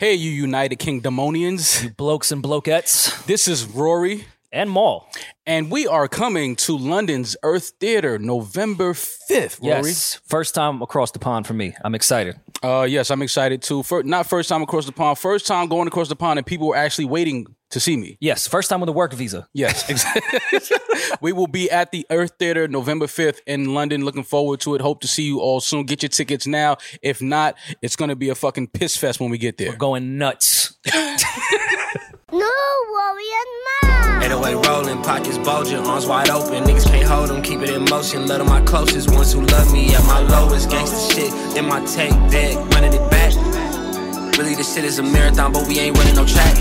Hey, you United Kingdomonians. You blokes and blokettes. This is Rory. And Maul. And we are coming to London's Earth Theatre November 5th, Rory. Yes, first time across the pond for me. I'm excited. Yes, I'm excited too. Not first time across the pond, first time going across the pond and people were actually waiting to see me. Yes, first time with a work visa. Yes, exactly. We will be at the Earth Theatre November 5th in London. Looking forward to it. Hope to see you all soon. Get your tickets now. If not, it's going to be a fucking piss fest when we get there. We're going nuts. No, Rory and Ma. 808 rolling, pockets bulging, arms wide open. Niggas can't hold them, keep it in motion. Love to my closest ones who love me at my lowest. Gangsta shit in my tape deck, running it back. Really, this shit is a marathon, but we ain't running no track.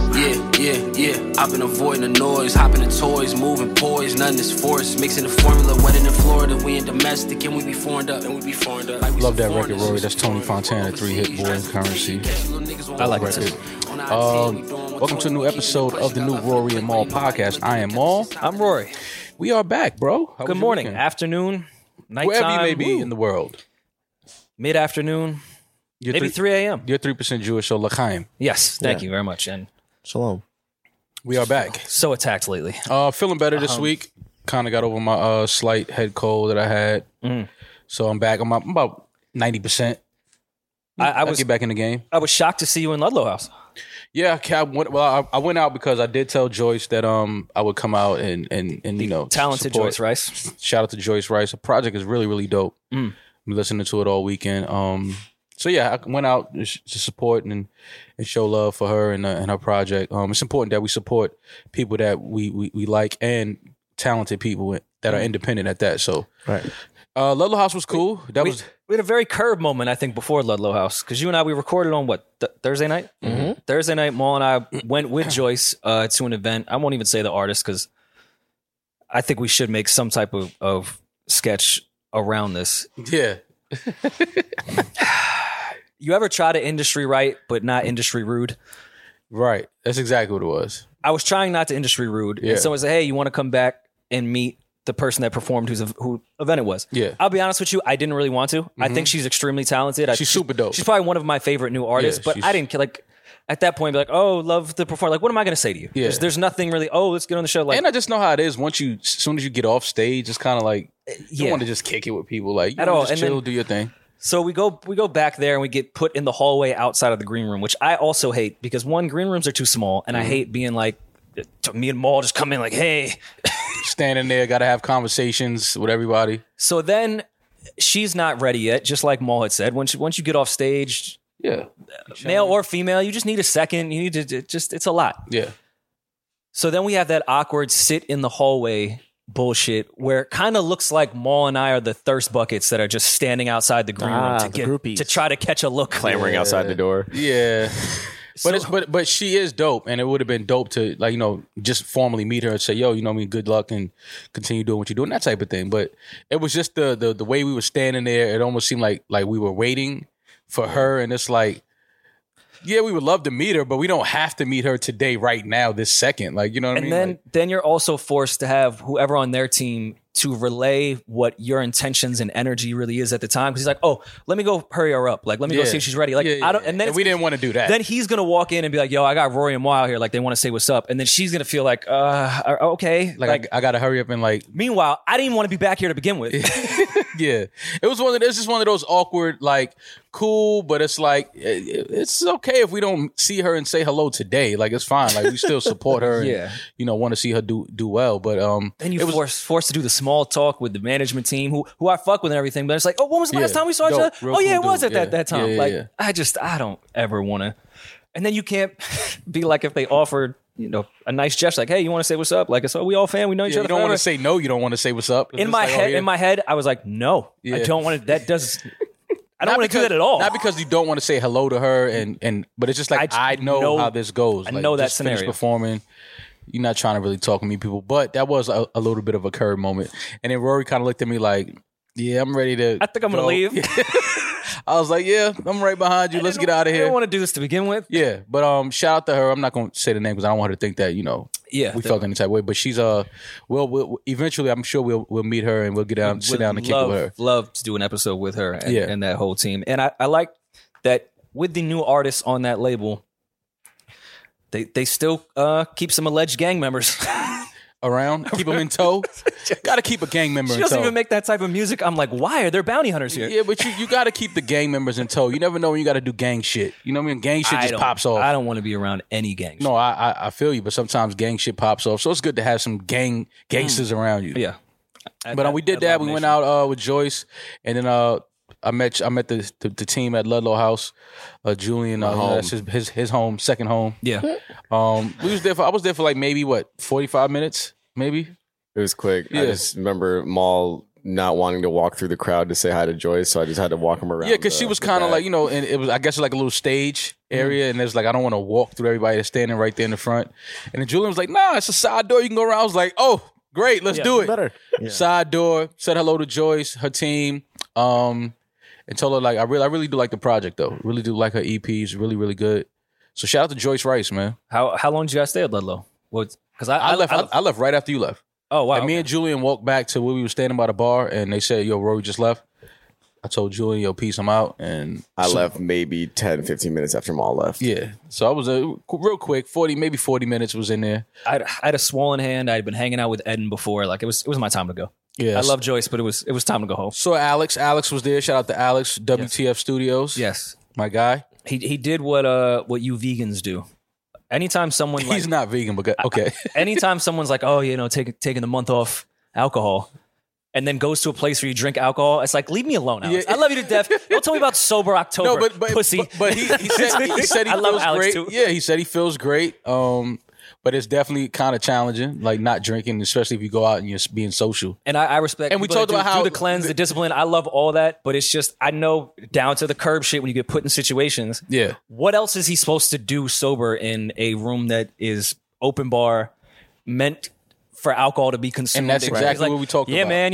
Yeah. I've been avoiding the noise, hopping the toys, moving poise, nothing is forced. Mixing the formula, wedding in Florida. We in domestic, and we be foreign up, Like love that record, Rory. That's Tony Fontana, 3-hit boy Currency. I like it too. Welcome to a new episode of the new Rory and Maul podcast. I am Maul. I'm Rory. We are back, bro. How Good was your morning, weekend? afternoon, nighttime. Wherever you may be in the world. Mid-afternoon, You're maybe 3 a.m. You're 3% Jewish, so l'chaim. Yes, thank you very much. And Shalom. We are back. so attacked lately. Feeling better this week. Kind of got over my slight head cold that I had. So I'm back. I'm about 90%. I'll get back in the game. I was shocked to see you in Ludlow House. Yeah, I went out because I did tell Joyce that I would come out and you know, Talented support. Joyce Rice. Shout out to Joyce Rice. The project is really, really dope. I'm listening to it all weekend. So yeah, I went out to support and show love for her and her project. It's important that we support people that we like and talented people that are independent at that. So Right. Ludlow House was cool. We had a very curb moment, I think, before Ludlow House. Because you and I, we recorded on what, Thursday night? Mm-hmm. Thursday night, Maul and I went with Joyce to an event. I won't even say the artist because I think we should make some type of sketch around this. Yeah. You ever try to industry right, but not industry rude? Right. That's exactly what it was. I was trying not to industry rude. Yeah. And someone said, hey, you want to come back and meet the person that performed who event it was? Yeah. I'll be honest with you, I didn't really want to. I think she's extremely talented. She's super dope. She's probably one of my favorite new artists, Yeah, but I didn't like at that point be like, oh, love the performer. Like, what am I going to say to you? Yeah. There's nothing really, oh, let's get on the show. Like, And I just know how it is. As soon as you get off stage, it's kind of like you yeah. want to just kick it with people. Like, you At wanna all. just And chill, then- do your thing. So we go back there and we get put in the hallway outside of the green room, which I also hate because one, green rooms are too small, and I hate being like, me and Maul just come in like, hey. Standing there, got to have conversations with everybody. So then she's not ready yet, just like Maul had said. Once you get off stage, Yeah. male or female, you just need a second. You need to it's a lot. Yeah. So then we have that awkward sit in the hallway bullshit where it kind of looks like Maul and I are the thirst buckets that are just standing outside the green room the groupies. to try to catch a look. Clamoring outside the door. Yeah. But she is dope, and it would have been dope to, like, you know, just formally meet her and say, yo, you know what I mean, good luck and continue doing what you're doing, that type of thing. But it was just the way we were standing there, it almost seemed like we were waiting for her, and it's like, yeah, we would love to meet her, but we don't have to meet her today, right now, this second. Like, you know what I mean? And then you're also forced to have whoever on their team to relay what your intentions and energy really is at the time. Because he's like, oh, let me go hurry her up. Like, let me go see if she's ready. Like, Yeah, I don't. And then we didn't want to do that. Then he's gonna walk in and be like, yo, I got Rory and Maul out here. Like, they want to say what's up. And then she's gonna feel like, okay. Like I got to hurry up and like. Meanwhile, I didn't even want to be back here to begin with. Yeah, it's just one of those awkward, like, cool, but it's like it's okay if we don't see her and say hello today. Like, it's fine. Like, we still support her. Yeah. And, you know, want to see her do well. But Then you forced to do the small talk with the management team who I fuck with and everything. But it's like, oh, when was the last time we saw each other? Real Oh yeah, cool it was dude. at that time. Yeah, like, yeah. I don't ever want to. And then you can't be like if they offered, you know, a nice gesture, like, hey, you want to say what's up? Like, so we all fan, we know each Yeah, other. you don't want forever. to say no. You don't want to say what's up. In my head, I was like, no, Yeah. I don't want to. That does. I don't want to do that at all. Not because you don't want to say hello to her, but it's just like I know how this goes. I Like, know that just finish scenario. performing. You're not trying to really talk to me, people. But that was a little bit of a curve moment. And then Rory kind of looked at me like, yeah, I'm ready to. I think I'm gonna leave. I was like, yeah, I'm right behind you. Let's get out of I here. don't want to do this to begin with. Yeah, but shout out to her. I'm not going to say the name because I don't want her to think that, you know, Yeah, we felt any type of way. But she's we'll eventually, I'm sure we'll meet her and we'll get down, sit down and kick it with her. Love to do an episode with her and, Yeah. and that whole team. And I like that with the new artists on that label, they still keep some alleged gang members around. Keep them in tow. Got to keep a gang member She in tow. doesn't even make that type of music. I'm like, why are there bounty hunters here? Yeah, but you got to keep the gang members in tow. You never know when you got to do gang shit. You know what I mean? Gang shit just pops off. I don't want to be around any gang shit. No, I feel you, but sometimes gang shit pops off. So it's good to have some gangsters around you. Yeah. But we did that. We went out with Joyce, and then I met the team at Ludlow House. Julian, that's his home, second home. Yeah. I was there for like maybe 45 minutes, maybe. It was quick. Yeah. I just remember Maul not wanting to walk through the crowd to say hi to Joyce, so I just had to walk him around. Yeah, because she was kind of like, and it was, I guess, like a little stage area, and there's like, I don't want to walk through everybody that's standing right there in the front. And then Julian was like, nah, it's a side door. You can go around. I was like, oh, great, let's do it. Better. Yeah. Side door, said hello to Joyce, her team, and told her, like, I really do like the project, though. Really do like her EPs, really, really good. So shout out to Joyce Rice, man. How long did you guys stay at Ludlow? Because I left right after you left. Oh, wow. And me and Julian walked back to where we were standing by the bar, and they said, yo, Rory just left. I told Julian, yo, peace, I'm out. And I left maybe 10, 15 minutes after Maul left. Yeah. So I was real quick, 40 minutes was in there. I had a swollen hand. I'd been hanging out with Eden before. Like, it was my time to go. Yeah. I love Joyce, but it was time to go home. So Alex was there. Shout out to Alex, WTF Studios. Yes. My guy. He did what you vegans do. Anytime someone He's not vegan, but okay. Anytime someone's like, oh, taking the month off alcohol, and then goes to a place where you drink alcohol, it's like, leave me alone, Alex. Yeah. I love you to death. Don't tell me about sober October, No, but pussy. But he said he I love feels Alex great. too. Yeah, he said he feels great. But it's definitely kind of challenging, like not drinking, especially if you go out and you're being social. And I respect. And we people talked that about how do the cleanse, the discipline. I love all that, but it's just I know down to the curb shit when you get put in situations. Yeah. What else is he supposed to do sober in a room that is open bar, meant for alcohol to be consumed? And that's exactly what we talked yeah, about. man.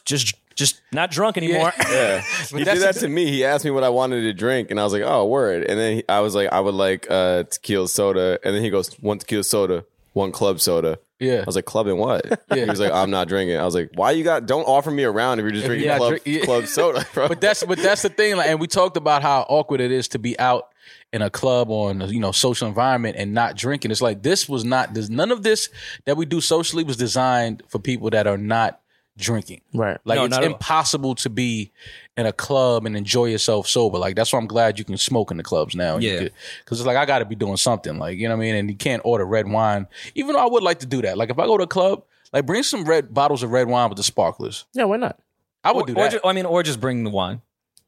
Just not drunk anymore. Yeah. He did that to me. He asked me what I wanted to drink, and I was like, oh, word. And then I was like, I would like tequila soda. And then he goes, 1 tequila soda, 1 club soda. Yeah. I was like, club and what? Yeah. He was like, I'm not drinking. I was like, why you don't offer me around if you're just drinking club soda, bro. But that's the thing. Like, and we talked about how awkward it is to be out in a club or in a social environment and not drinking. It's like none of this that we do socially was designed for people that are not drinking. Right. Like, No, it's not at all. impossible to be in a club and enjoy yourself sober. Like, that's why I'm glad you can smoke in the clubs now. Yeah. Because it's like, I got to be doing something. Like, you know what I mean? And you can't order red wine. Even though I would like to do that. Like, if I go to a club, like, bring some bottles of red wine with the sparklers. Yeah, why not? I would do that. Or just bring the wine.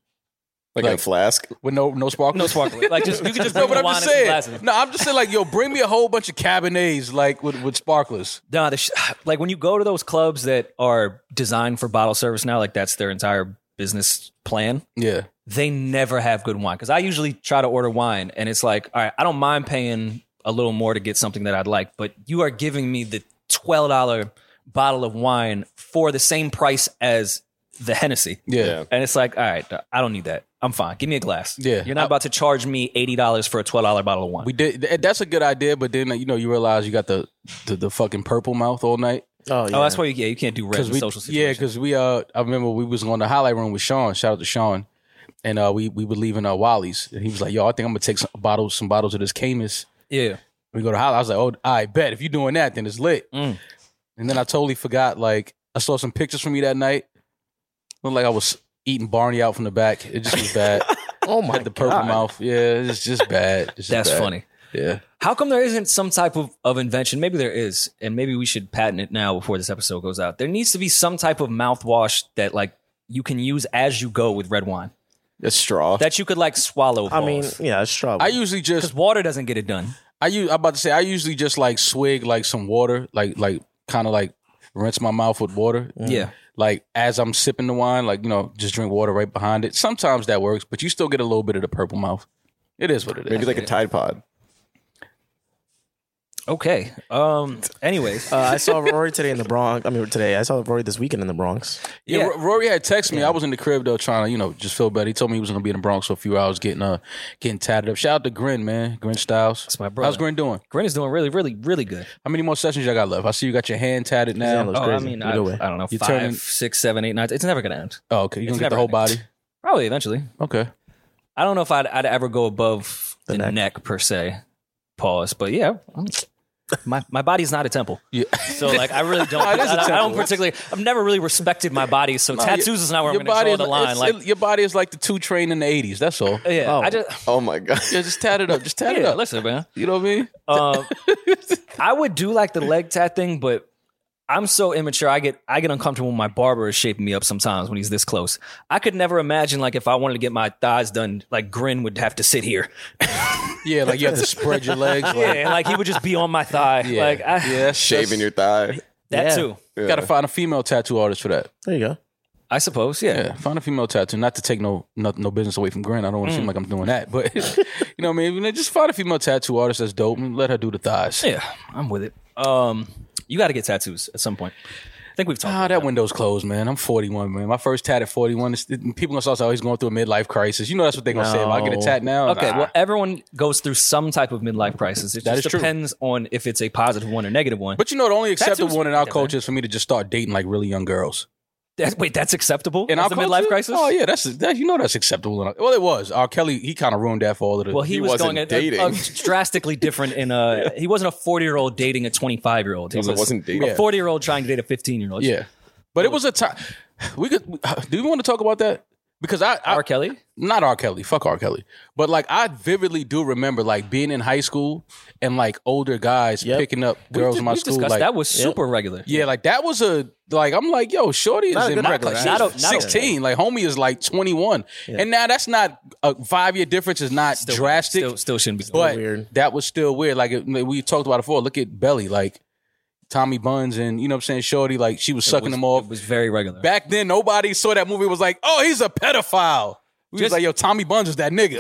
Like a flask. With no sparklers? No sparkling. Like you could just bring No, but the I'm wine just and some saying. glasses. No, I'm just saying, like, yo, bring me a whole bunch of Cabernets, like, with sparklers. No, like when you go to those clubs that are designed for bottle service now, like that's their entire business plan. Yeah. They never have good wine because I usually try to order wine, and it's like, all right, I don't mind paying a little more to get something that I'd like, but you are giving me the $12 bottle of wine for the same price as the Hennessy. Yeah. And it's like, all right, I don't need that. I'm fine. Give me a glass. Yeah. You're not about to charge me $80 for a $12 bottle of wine. We did. That's a good idea, but then, you realize you got the fucking purple mouth all night. Oh, yeah. Oh, that's why you can't do red in social situations. Yeah, because I remember we was going to the highlight room with Sean. Shout out to Sean. And we were leaving Wally's. And he was like, yo, I think I'm going to take some bottles of this Camus. Yeah. We go to highlight. I was like, oh, I bet. If you're doing that, then it's lit. Mm. And then I totally forgot, like, I saw some pictures from me that night. Looked like I was eating Barney out from the back. It just was bad. Oh, my Had the purple God. mouth. Yeah, it's just bad. It's just That's bad. funny. Yeah. How come there isn't some type of invention? Maybe there is, and maybe we should patent it now before this episode goes out. There needs to be some type of mouthwash that like you can use as you go with red wine A straw. that you could like swallow. I mean, yeah, it's true. I usually just because water doesn't get it done. I usually just like swig like some water, like kind of like rinse my mouth with water. Yeah. Like as I'm sipping the wine, like, just drink water right behind it. Sometimes that works, but you still get a little bit of the purple mouth. It is what it is. Maybe like a Tide Pod. Okay. Anyways, I saw Rory today in the Bronx. I mean, today. I saw Rory this weekend in the Bronx. Yeah, Yeah. Rory had texted me. I was in the crib though, trying to, just feel better. He told me he was going to be in the Bronx for a few hours, getting tatted up. Shout out to Grin, man. Grin Styles. That's my brother. How's Grin doing? Grin is doing really, really, really good. How many more sessions y'all got left? I see you got your hand tatted now. Looks Oh, crazy. I mean, Either way. I don't know, You 5, turning- 6, 7, 8, 9. It's never gonna end. Oh, okay. You It's gonna get the never whole ending. body? Probably eventually. Okay. I don't know if I'd ever go above the neck per se. Pause. But yeah, my body's not a temple. Yeah. So like I really don't. I don't particularly. I've never really respected my body. So tattoos is not where I'm going to draw the line. Like your body is like the 2 Train in the 80s. That's all. Yeah. Oh my god. Yeah, just tat it up. Just tat it up. Listen, man. You know what I mean? I would do like the leg tat thing, but I'm so immature. I get uncomfortable when my barber is shaping me up sometimes when he's this close. I could never imagine like if I wanted to get my thighs done, like Grin would have to sit here. Yeah, like you have to spread your legs. Like, Yeah, like he would just be on my thigh. yeah, Like Shaving your thigh. that too. You got to find a female tattoo artist for that. There you go. I suppose. Yeah. Yeah, find a female tattoo. Not to take no business away from Grin. I don't want to seem like I'm doing that, but you know what I mean. Just find a female tattoo artist that's dope and let her do the thighs. Yeah, I'm with it. You got to get tattoos at some point. I think we've talked about That window's closed, man. I'm 41, man. My first tat at 41. People gonna start saying, "Oh, he's going through a midlife crisis." You know that's what they're gonna say. If I get a tat now, Okay, well, everyone goes through some type of midlife crisis. It That just is true. depends on if it's a positive one or negative one. But you know, the only acceptable Tattoos- one in our Yeah, culture is for me to just start dating like really young girls. That's acceptable In as our the culture? midlife crisis? Oh yeah, that's acceptable. Well, it was. R. Kelly, he kind of ruined that for all of the. Well, he was wasn't going dating. drastically different in he wasn't a 40-year-old dating a 25-year-old. He Wasn't dating. a 40-year-old trying to date a 15-year-old. yeah, but it was a time. We could. Do you want to talk about that? Because R. Kelly? Not R. Kelly. Fuck R. Kelly. But like, I vividly do remember like being in high school and like older guys picking up girls in my We've school. discussed Like that was super regular. yeah, like that was I'm like, yo, shorty is Not a in good my regular. class. Not a- She's 16. Like homie is like 21. And now that's not a 5-year difference is not drastic. Still shouldn't be. but weird. that was still weird. Like we talked about it before. Look at Belly, like Tommy Buns, and you know what I'm saying, shorty, like she was sucking them off. It was very regular. Back then, nobody saw that movie was like, oh, he's a pedophile. We was Just- like, yo, Tommy Buns is that nigga.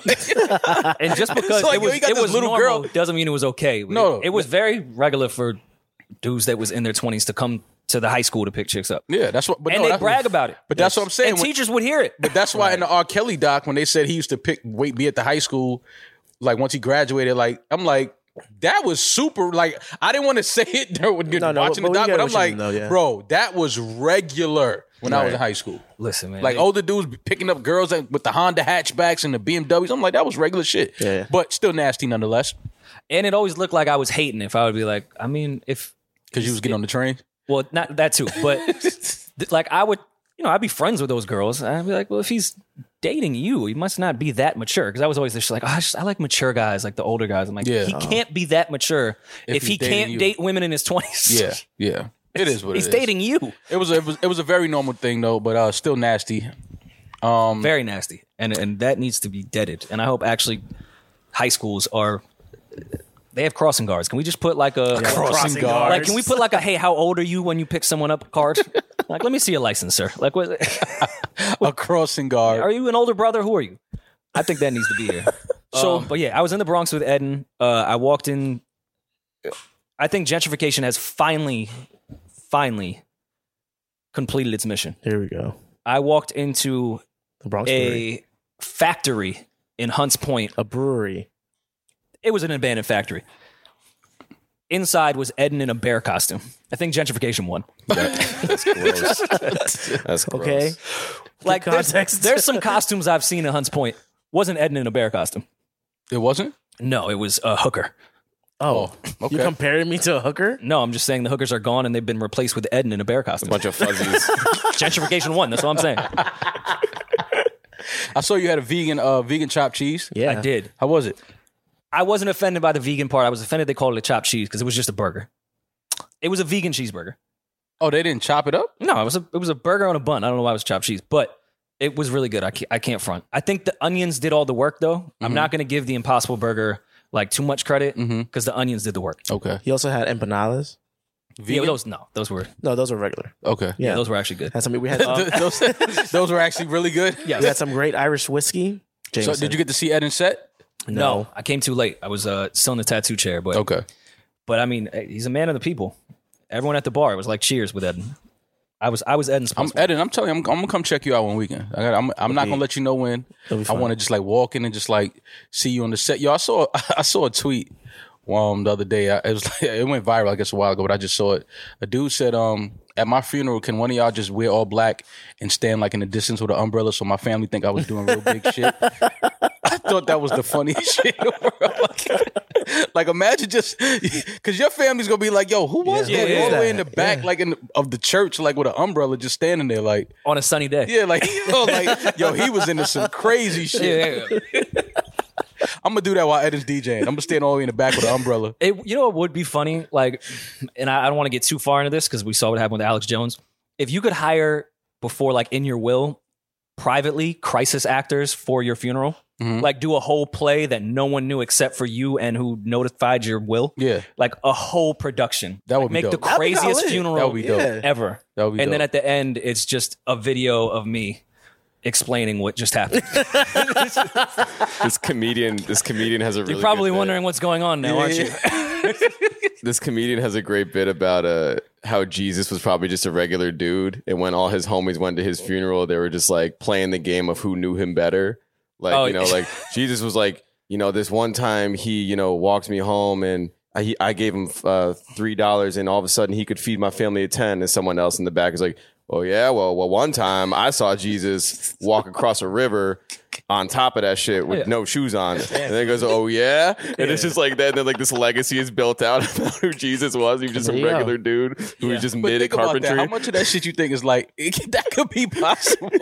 Like And just because It's like, it yo, was, you got it this was little normal girl. doesn't mean it was okay. No. It was very regular for dudes that was in their 20s to come to the high school to pick chicks up. yeah, that's what. But And no, they that's- brag about it. But that's what I'm saying. And When- teachers would hear it. But that's why in the R. Kelly doc, when they said he used to be at the high school, like once he graduated, like I'm like, that was super. Like I didn't want to say it during watching but the doc, we get but I'm what you like, mean, though, yeah. bro, that was regular when I was in high school. Listen, man. Like older dudes picking up girls with the Honda hatchbacks and the BMWs. I'm like, that was regular shit. Yeah. But still nasty nonetheless. And it always looked like I was hating if I would be like, I mean, if Because you was getting on the train. well, not that too, but like I would, I'd be friends with those girls. And I'd be like, well, if he's dating you, he must not be that mature. Because I was always just like, I like mature guys, like the older guys. I'm like, Yeah. he can't be that mature if he he's dating can't you. date women in his 20s. Yeah, yeah. It is what He's it is. dating you. It was a very normal thing though, but still nasty. Very nasty. And that needs to be deaded. And I hope actually high schools they have crossing guards. Can we just put like a Crossing guard. Like, can we put like a, hey, how old are you when you pick someone up card? Like, let me see your license, sir. Like, what? A crossing guard. Are you an older brother? Who are you? I think that needs to be here. But yeah, I was in the Bronx with Eden. I walked in. I think gentrification has finally completed its mission. Here we go. I walked into The Bronx Brewery. a factory in Hunts Point. A brewery. It was an abandoned factory. Inside was Eden in a bear costume. I think gentrification won. That's gross. That's gross. Okay. Like context. there's some costumes I've seen in Hunts Point. Wasn't Eden in a bear costume? It wasn't? No, it was a hooker. Oh, okay. You comparing me to a hooker? No, I'm just saying the hookers are gone and they've been replaced with Eden in a bear costume. Bunch of fuzzies. Gentrification won. That's what I'm saying. I saw you had a vegan chopped cheese. Yeah. I did. How was it? I wasn't offended by the vegan part. I was offended they called it a chopped cheese because it was just a burger. It was a vegan cheeseburger. Oh, they didn't chop it up? No, it was a burger on a bun. I don't know why it was chopped cheese, but it was really good. I can't front. I think the onions did all the work though. I'm not going to give the Impossible Burger like too much credit because the onions did the work. Okay. He also had empanadas. Vegan? Yeah, those were No, those are regular. Okay. Yeah, those were actually good. Had some, we had those were actually really good. Yeah. we had some great Irish whiskey. So Jameson. did you get to see Ed and Set? No, I came too late. I was still in the tattoo chair, but Okay. But I mean, he's a man of the people. Everyone at the bar was like, "Cheers" with Eden. I was Eden's. I'm Eden. I'm telling you, I'm gonna come check you out one weekend. I'm not gonna let you know when. It'll be I fun. want to just like walk in and just like see you on the set. Yo, I saw a tweet the other day. It went viral, I guess, a while ago, but I just saw it. A dude said, at my funeral, can one of y'all just wear all black and stand like in the distance with an umbrella so my family think I was doing real big shit? I thought that was the funniest shit in the world. Like imagine just, because your family's going to be like, yo, who was that? All the way in the back like of the church, like with an umbrella just standing there like. On a sunny day. Yeah, like, yo, he was into some crazy shit. Yeah. I'm gonna do that while Eden's DJing. I'm gonna stand all the way in the back with an umbrella. You know what would be funny? Like, and I don't want to get too far into this because we saw what happened with Alex Jones. If you could hire before, like in your will, privately crisis actors for your funeral, like do a whole play that no one knew except for you and who notified your will. Yeah, like a whole production. That would make be the dope. craziest funeral That would be dope. ever. That would be and dope. then at the end, it's just a video of me explaining what just happened. This comedian has a really You're probably good bit. wondering what's going on now, aren't you? This comedian has a great bit about how Jesus was probably just a regular dude, and when all his homies went to his funeral, they were just like playing the game of who knew him better. Like, like Jesus was like, this one time he, walked me home and I gave him $3 and all of a sudden he could feed my family of 10, and someone else in the back is like, oh yeah, well, one time I saw Jesus walk across a river on top of that shit with no shoes on. And then he goes, oh yeah? And it's just like that. And then like this legacy is built out about who Jesus was. He was just a regular dude who was just mid at carpentry. How much of that shit you think is like, that could be possible?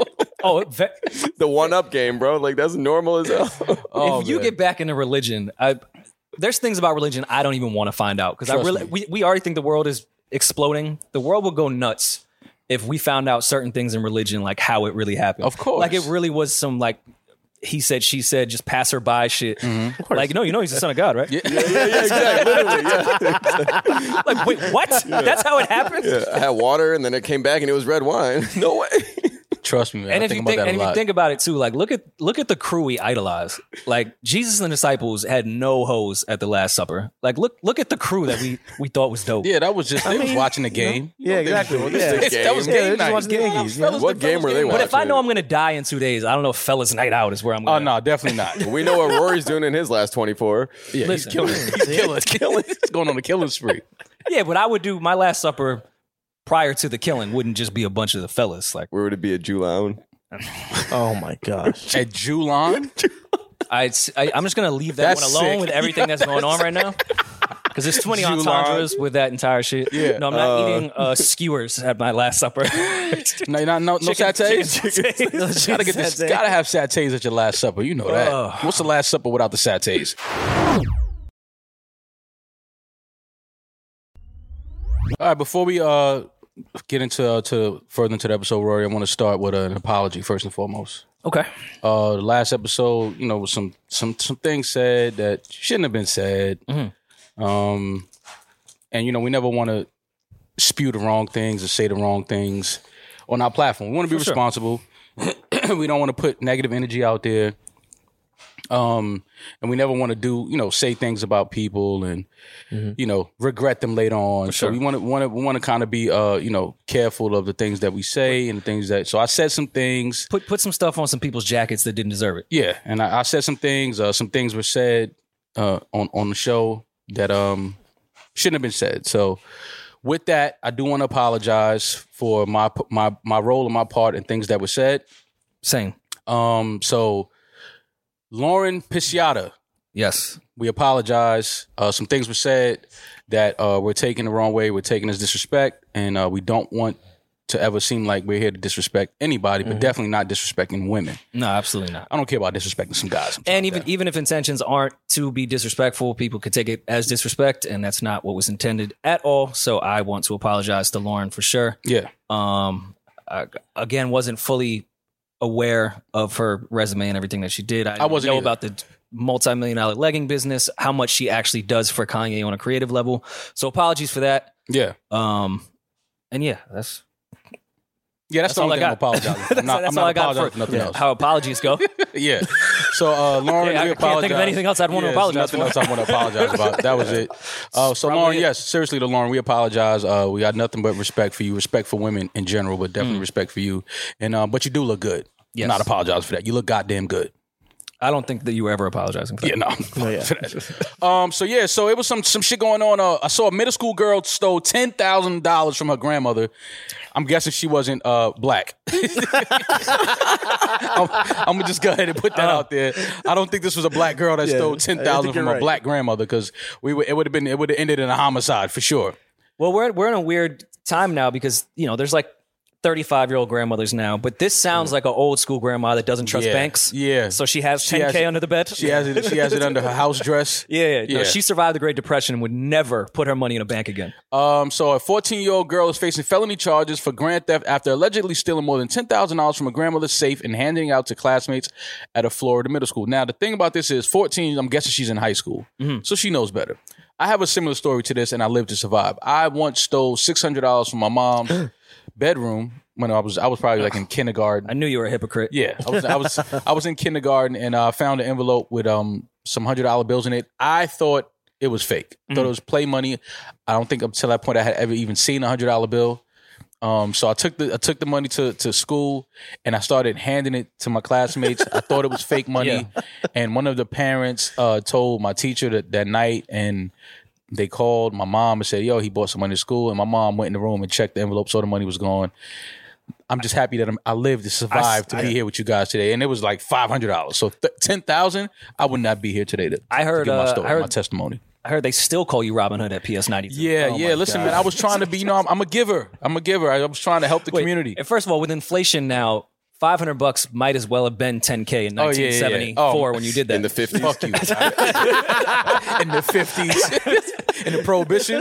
The one-up game, bro. Like that's normal as hell. If you get back into religion, there's things about religion I don't even want to find out. Because we already think the world is exploding. The world would go nuts if we found out certain things in religion, like how it really happened. Of course. Like it really was some like he said, she said, just passerby shit. Like, no, he's the son of God, right? Yeah, exactly. Literally, yeah. Like, wait, what? That's how it happened? Yeah, I had water and then it came back and it was red wine. No way. Trust me, man. And I if you think about that a lot. think about it too, like look at the crew we idolize. Like Jesus and the disciples had no hoes at the Last Supper. Like look at the crew that we thought was dope. Yeah, that was just they was watching the game. Yeah, exactly. That was game night. What game were they watching? But if I know I'm gonna die in 2 days, I don't know if Fellas Night Out is where I'm going. Oh no, definitely not. We know what Rory's doing in his last 24. Yeah, Listen. he's killing. He's going on a killing spree. Yeah, but I would do my Last Supper prior to the killing wouldn't just be a bunch of the fellas. Like where would it be at Julian? Oh my gosh. At Julian? I'm just gonna leave that That's one alone sick. with everything that's going on right now. Because there's too many Julian. entendres with that entire shit. Yeah. No, I'm not eating skewers at my Last Supper. No satay. Gotta get this. Gotta have satays at your Last Supper. You know that. What's the Last Supper without the satays? All right, before we get into further into the episode, Rory, I want to start with an apology first and foremost. Okay. The last episode, was some things said that shouldn't have been said. And we never want to spew the wrong things or say the wrong things on our platform. We want to be responsible. We don't want to put negative energy out there. And we never want to do, say things about people and, regret them later on. So we want to kind of be, careful of the things that we say and the things that. So I said some things. Put some stuff on some people's jackets that didn't deserve it. Yeah, and I said some things. Some things were said on the show that shouldn't have been said. So with that, I do want to apologize for my role and my part in things that were said. Same. So Lauren Pisciata, Yes. we apologize. Some things were said that were taken the wrong way, were taken as disrespect, and we don't want to ever seem like we're here to disrespect anybody, but definitely not disrespecting women. No, absolutely not. I don't care about disrespecting some guys. And even if intentions aren't to be disrespectful, people could take it as disrespect, and that's not what was intended at all. So I want to apologize to Lauren for sure. Yeah. I, again, wasn't fully aware of her resume and everything that she did. I wasn't know either. about the multi-million-dollar legging business, how much she actually does for Kanye on a creative level. So apologies for that. Yeah. And yeah, that's the all only I thing I'm got. apologizing. I'm not all I got apologizing for nothing else. how apologies go. Yeah. So Lauren, Yeah, I we can't apologize. think of anything else I'd want to apologize nothing for. else I want to apologize about. That was it. So Lauren, it. yes, seriously to Lauren, we apologize. We got nothing but respect for you, respect for women in general, but definitely respect for you. And but you do look good. Yes. Not apologize for that. You look goddamn good. I don't think that you were ever apologizing for that. Yeah, no. So it was some shit going on. I saw a middle school girl stole $10,000 from her grandmother. I'm guessing she wasn't black. I'm gonna just go ahead and put that out there. I don't think this was a black girl that stole $10,000 from a black grandmother, because it would have ended in a homicide for sure. Well, we're in a weird time now because there's like 35-year-old grandmothers now, but this sounds like an old school grandma that doesn't trust banks. Yeah. So she has $10K under the bed. She has it under her house dress. Yeah. No, she survived the Great Depression and would never put her money in a bank again. So a 14-year-old girl is facing felony charges for grand theft after allegedly stealing more than $10,000 from a grandmother's safe and handing it out to classmates at a Florida middle school. Now, the thing about this is 14, I'm guessing she's in high school, so she knows better. I have a similar story to this, and I lived to survive. I once stole $600 from my mom's bedroom when I was probably like in kindergarten. I knew you were a hypocrite. Yeah, I was in kindergarten, and I found an envelope with some $100 bills in it. I thought it was fake. I thought it was play money. I don't think until that point I had ever even seen a $100 bill. So I took the money to school, and I started handing it to my classmates. I thought it was fake money, and one of the parents told my teacher that night, and they called my mom and said, "Yo, he bought some money to school." And my mom went in the room and checked the envelope, saw the money was gone. I'm just happy that I lived to survive to be here with you guys today, and it was like $500. So $10,000, I would not be here today. I heard my testimony. I heard they still call you Robin Hood at PS92. Yeah. Listen, man, I was trying to be, I'm a giver. I was trying to help the community. And first of all, with inflation now, $500 might as well have been $10K in 1974 when you did that. In the 50s. Fuck you. In the 50s. In the Prohibition.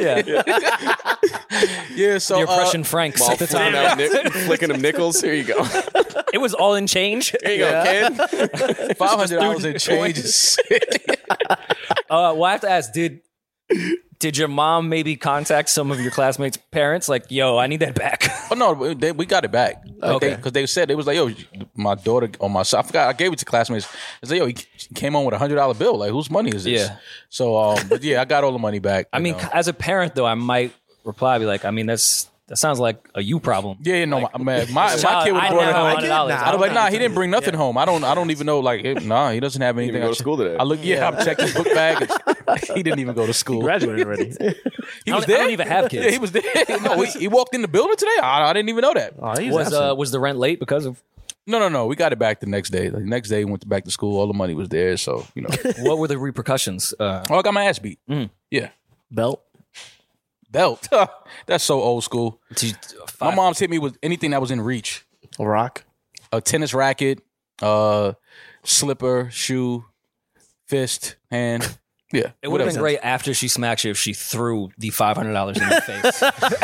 Yeah. So the oppression francs while at the time. flicking them nickels. Here you go. It was all in change. Here you go, Ken. $500 in change is sick. Well, I have to ask, did your mom maybe contact some of your classmates' parents? Like, yo, I need that back. Oh, no, we got it back. Okay. Because they said, it was like, yo, my daughter or my son, I forgot, I gave it to classmates. It's like, yo, he came on with a $100 bill. Like, whose money is this? Yeah. So, but yeah, I got all the money back. I mean, as a parent, though, I might reply, be like, I mean, that sounds like a you problem. Yeah, no, like, my kid would have brought it home. I was like, nah, he didn't bring nothing home. I don't even know. Like, nah, he doesn't have anything. He didn't go to school today. I'm checking his book bag. He didn't even go to school. Graduated already. He was there. I don't even have kids. Yeah, he was there. No, he walked in the building today. I didn't even know that. Oh, was the rent late because of? No. We got it back the next day. Like, the next day, we went back to school. All the money was there. So, What were the repercussions? I got my ass beat. Yeah. Belt. That's so old school. My mom's hit me with anything that was in reach. A rock. A tennis racket, slipper, shoe, fist, hand. Yeah. It would have been great after she smacked you if she threw the $500 in your face.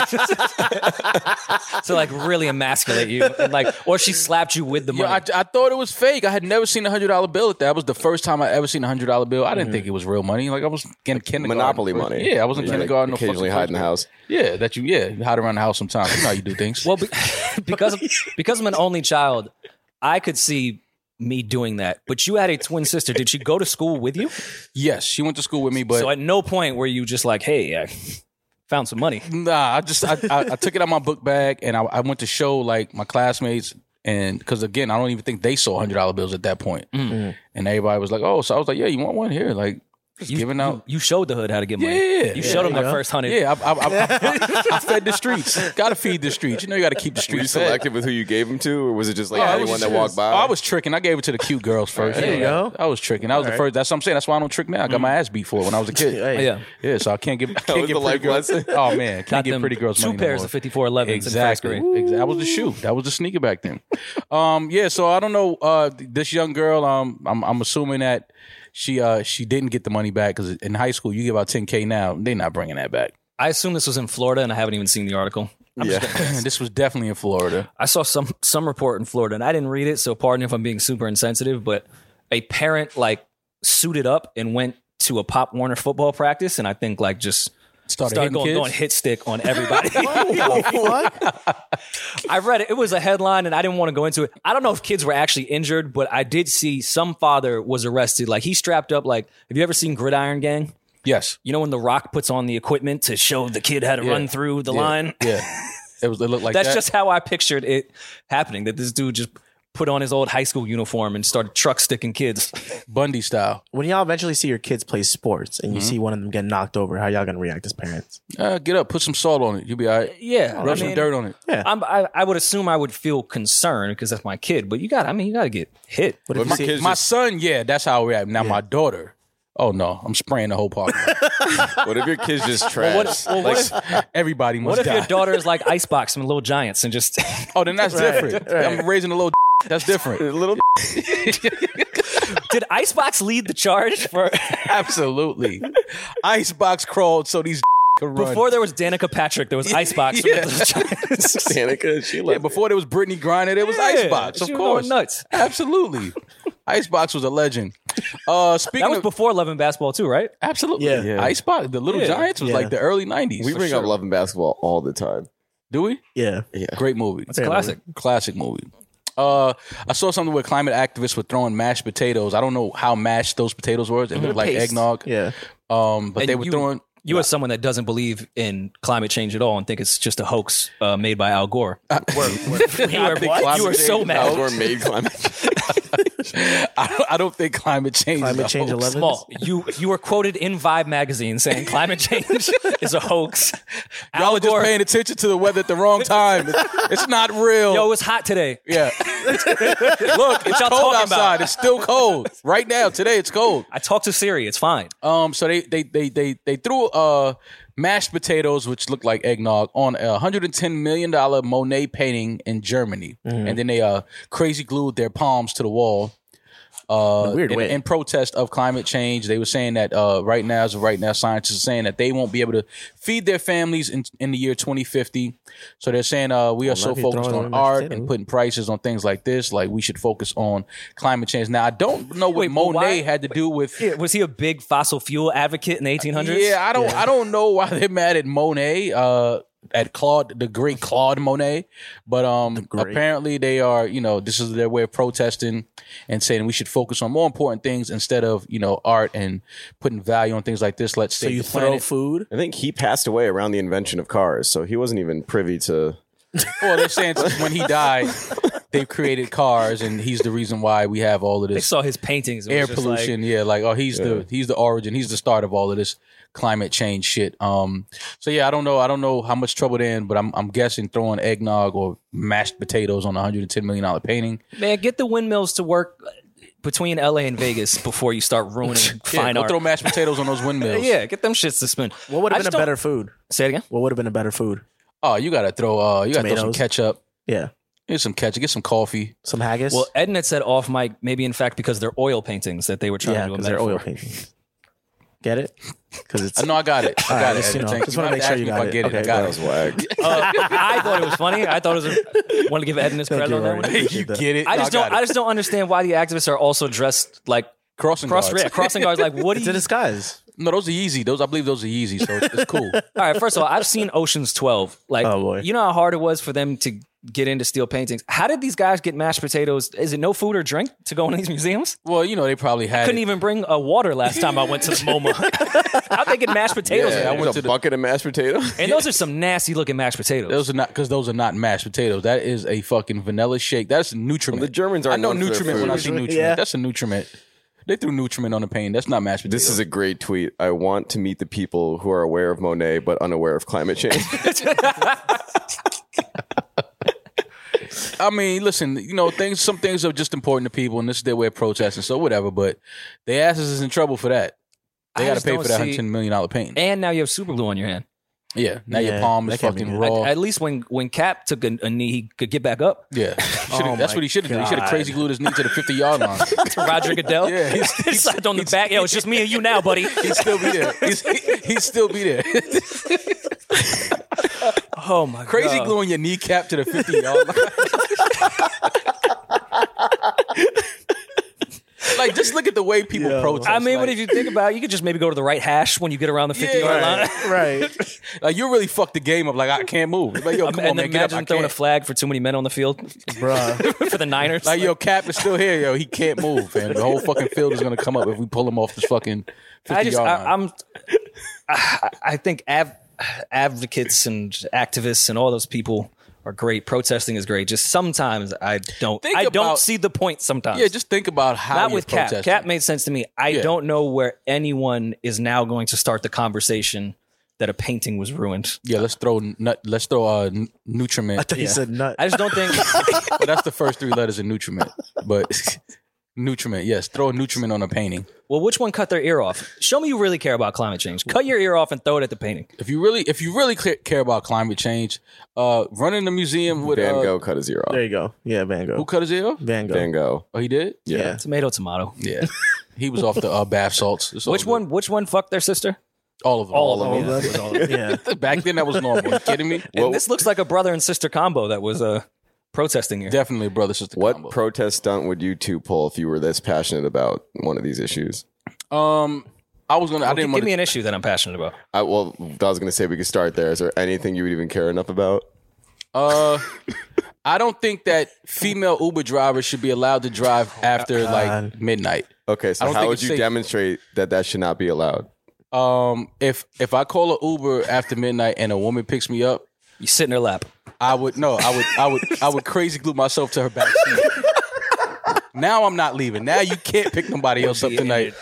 So like really emasculate you. And or she slapped you with the money. I thought it was fake. I had never seen a $100 bill at that. That was the first time I ever seen a $100 bill. I didn't think it was real money. Like I was getting kindergarten. Monopoly money. Yeah, I was in kindergarten. Occasionally hide in the house. Yeah, you hide around the house sometimes. You know how you do things. Well, because I'm an only child, I could see me doing that. But you had a twin sister. Did she go to school with you? Yes, she went to school with me. But so at no point were you just like, hey, I found some money. Nah, I took it out of my book bag and I went to show like my classmates, and because again, I don't even think they saw $100 bills at that point. And everybody was like, oh, so I was like, yeah, you want one here? Like, giving out. You showed the hood how to get money. Yeah, you showed them the first 100. Yeah, I fed the streets. Got to feed the streets. You got to keep the streets. Were you selective with who you gave them to, or was it just like anyone that walked by? I was tricking. I gave it to the cute girls first. There you go. I was tricking. That was the first. That's what I'm saying. That's why I don't trick now. I got my ass beat for it when I was a kid. Yeah. So I can't give. That was the life lesson. Oh man, can't give pretty girls money. 2 pairs of 5411s exactly. in first grade. That was the shoe. That was the sneaker back then. Yeah. So I don't know. This young girl. I'm assuming that she didn't get the money back because in high school you give out $10K now. They're not bringing that back. I assume this was in Florida, and I haven't even seen the article. This was definitely in Florida. I saw some report in Florida, and I didn't read it, so pardon if I'm being super insensitive, but a parent suited up and went to a Pop Warner football practice, and I think just started going hit stick on everybody. I read it. It was a headline, and I didn't want to go into it. I don't know if kids were actually injured, but I did see some father was arrested. He strapped up. Have you ever seen Gridiron Gang? Yes. You know when The Rock puts on the equipment to show the kid how to run through the line? Yeah. It looked like That's just how I pictured it happening, that this dude just put on his old high school uniform and started truck sticking kids. Bundy style. When y'all eventually see your kids play sports and you see one of them get knocked over, how y'all gonna react as parents? Get up, put some salt on it. You'll be all right. Yeah, Rub some dirt on it. Yeah. I would assume I would feel concerned because that's my kid, but you got to get hit. What if you see, My son, yeah, that's how we react. Now my daughter, oh no, I'm spraying the whole park. What if your kid's just trash? What if Everybody must what if die. your daughter is like Icebox from Little Giants and just Oh, then that's different. right. I'm raising a little. That's different. Little did Icebox lead the charge for Absolutely. Icebox crawled so these could run. before there was Danica Patrick, there was Icebox from Yeah. the Little Giants. Danica, she Yeah, left. before there was Brittany Griner, there was Icebox. Of she was course, going nuts. Absolutely. Icebox was a legend. Speaking That was of before Love and Basketball too, right? absolutely, Yeah. Icebox, the Little Yeah. Giants was Yeah. like the early '90s. We for bring sure. up Love and Basketball all the time. Do we? yeah, Great movie. Yeah, Classic. Classic movie. I saw something where climate activists were throwing mashed potatoes. I don't know how mashed those potatoes were. They looked like Paste. eggnog. yeah. But And they were throwing. You as someone that doesn't believe in climate change at all and think it's just a hoax made by Al Gore. You were so Al mad. Gore made climate. I don't think climate change. Climate is a change hoax. 11. Small. You were quoted in Vibe magazine saying climate change is a hoax. Y'all Al are just Gore- paying attention to the weather at the wrong time. It's not real. Yo, it was hot today. Yeah. Look, it's y'all cold talking outside. about? It's still cold. Right now, today it's cold. I talked to Siri. It's fine. So they threw mashed potatoes, which looked like eggnog, on a $110 million Monet painting in Germany, and then they crazy glued their palms to the wall. Weird way. In protest of climate change. They were saying that right now, scientists are saying that they won't be able to feed their families in the year 2050. So they're saying we are so might be focused throwing on them art potatoes. and putting prices on things like this. Like we should focus on climate change. Now I don't know what Wait, but Monet why- had to do with. Was he a big fossil fuel advocate in the 1800s? Yeah, I don't know why they're mad at Monet. At Claude, the great Claude Monet, but apparently they are, this is their way of protesting and saying we should focus on more important things instead of, art and putting value on things like this. Let's So save you the throw planet. food. I think he passed away around the invention of cars, so he wasn't even privy to. Well, they're saying when he died, they created cars, and he's the reason why we have all of They this saw his paintings. It air was just pollution. He's the origin. He's the start of all of this climate change shit. So yeah, I don't know how much trouble they're in, but I'm guessing throwing eggnog or mashed potatoes on a $110 million painting. Man, get the windmills to work between LA and Vegas before you start ruining fine Go art. throw mashed potatoes on those windmills. Yeah, get them shits to spin. What would have I been a just better food? Say it again. What would have been a better food? Oh, you gotta throw some Tomatoes. ketchup. Yeah, Get some ketchup. Get some coffee. some haggis. Well, Eden had said off mic, maybe in fact because they're oil paintings that they were trying yeah, to do a because they're metaphor. oil paintings. Get it? Because it's. I know I got it. I got it. just, Ed. just want to make sure you got I it. get it. I Okay, got That it. was whack. I thought it was funny. I thought it was want to give Eden his Thank credit you, on that Rory. one. Appreciate You that. get it. I No, just got don't. I it. just don't understand why the activists are also dressed like Crossing guards. crossing guards. Like, what do It's you? a disguise. No, those are Yeezy. I believe those are Yeezy. So it's cool. All right, first of all, I've seen Ocean's 12. Like, Oh, boy. you know how hard it was for them to get into steel paintings. How did these guys get mashed potatoes? Is it no food or drink to go in these museums? Well, they probably had. Couldn't it. even bring a water last time I went to the MoMA. How'd they get mashed potatoes? Yeah, in there? with a bucket of mashed potatoes. And those are some nasty looking mashed potatoes. Those are not because those are not mashed potatoes. That is a fucking vanilla shake. That's a nutriment. Well, the Germans are I know known for their nutriment when I food. see nutriment. Yeah. That's a nutriment. They threw nutriment on the pain. That's not mashed potatoes. This is a great tweet. I want to meet the people who are aware of Monet but unaware of climate change. I mean, listen. Some things are just important to people, and this is their way of protesting. So whatever. But the asses is in trouble for that. They I got to just pay don't for that see- $110 million painting. and now you have super glue on your hand. Yeah. Now your Yeah, palm is that can't be fucking good. raw. At least when Cap took a knee, he could get back up. Yeah. Oh That's my what he should have done. He should have God. crazy glued his knee to the 50-yard line. To Roger Goodell. Yeah, he slapped on the back. Yo, it's just me and you now, buddy. He'd still be there. He'd still be there. Oh my Crazy god. gluing your kneecap to the 50-yard line. Like, just look at the way people protest. I mean, like, but if you think about it, you could just maybe go to the right hash when you get around the 50-yard line. Right. like, you really fucked the game up. Like, I can't move. Like, yo, come on, And man, then get up. imagine I throwing a can't. flag for too many men on the field Bruh. for the Niners. Like, yo, Cap is still here, yo. He can't move, and the whole fucking field is gonna come up if we pull him off this fucking 50-yard line. I think advocates and activists and all those people are great. Protesting is great. Just sometimes I don't see the point sometimes. Yeah, just think about how Not you're with Cap. protesting. Cap made sense to me. I don't know where anyone is now going to start the conversation that a painting was ruined. Yeah, let's throw nutriment. I thought you said nut. I just don't think Well, that's the first 3 letters of nutriment. But nutriment, yes. Throw a nutriment on a painting. well, which one cut their ear off? Show me you really care about climate change. Cut your ear off and throw it at the painting. If you really care about climate change, run in the museum with Van Gogh cut his ear off. There you go. Yeah, Van Gogh. Who cut his ear off? Van Gogh. Van Gogh. Oh, he did? Yeah. Tomato. Yeah. He was off the bath salts. It's all Which good. Which one fucked their sister? All of them. All of them. All of them. Yeah. Back then, that was normal. Are you kidding me? And this looks like a brother and sister combo that was protesting here. Definitely a brother sister What combo. protest stunt would you two pull if you were this passionate about one of these issues? I was gonna. I didn't Give want me an issue that I'm passionate about. I was going to say we could start there. Is there anything you would even care enough about? I don't think that female Uber drivers should be allowed to drive after like midnight. Okay, I so don't how think would it's you safe. demonstrate that should not be allowed? If I call an Uber after midnight and a woman picks me up, You sit in her lap. I would crazy glue myself to her back seat. Now I'm not leaving. Now you can't pick nobody else up tonight.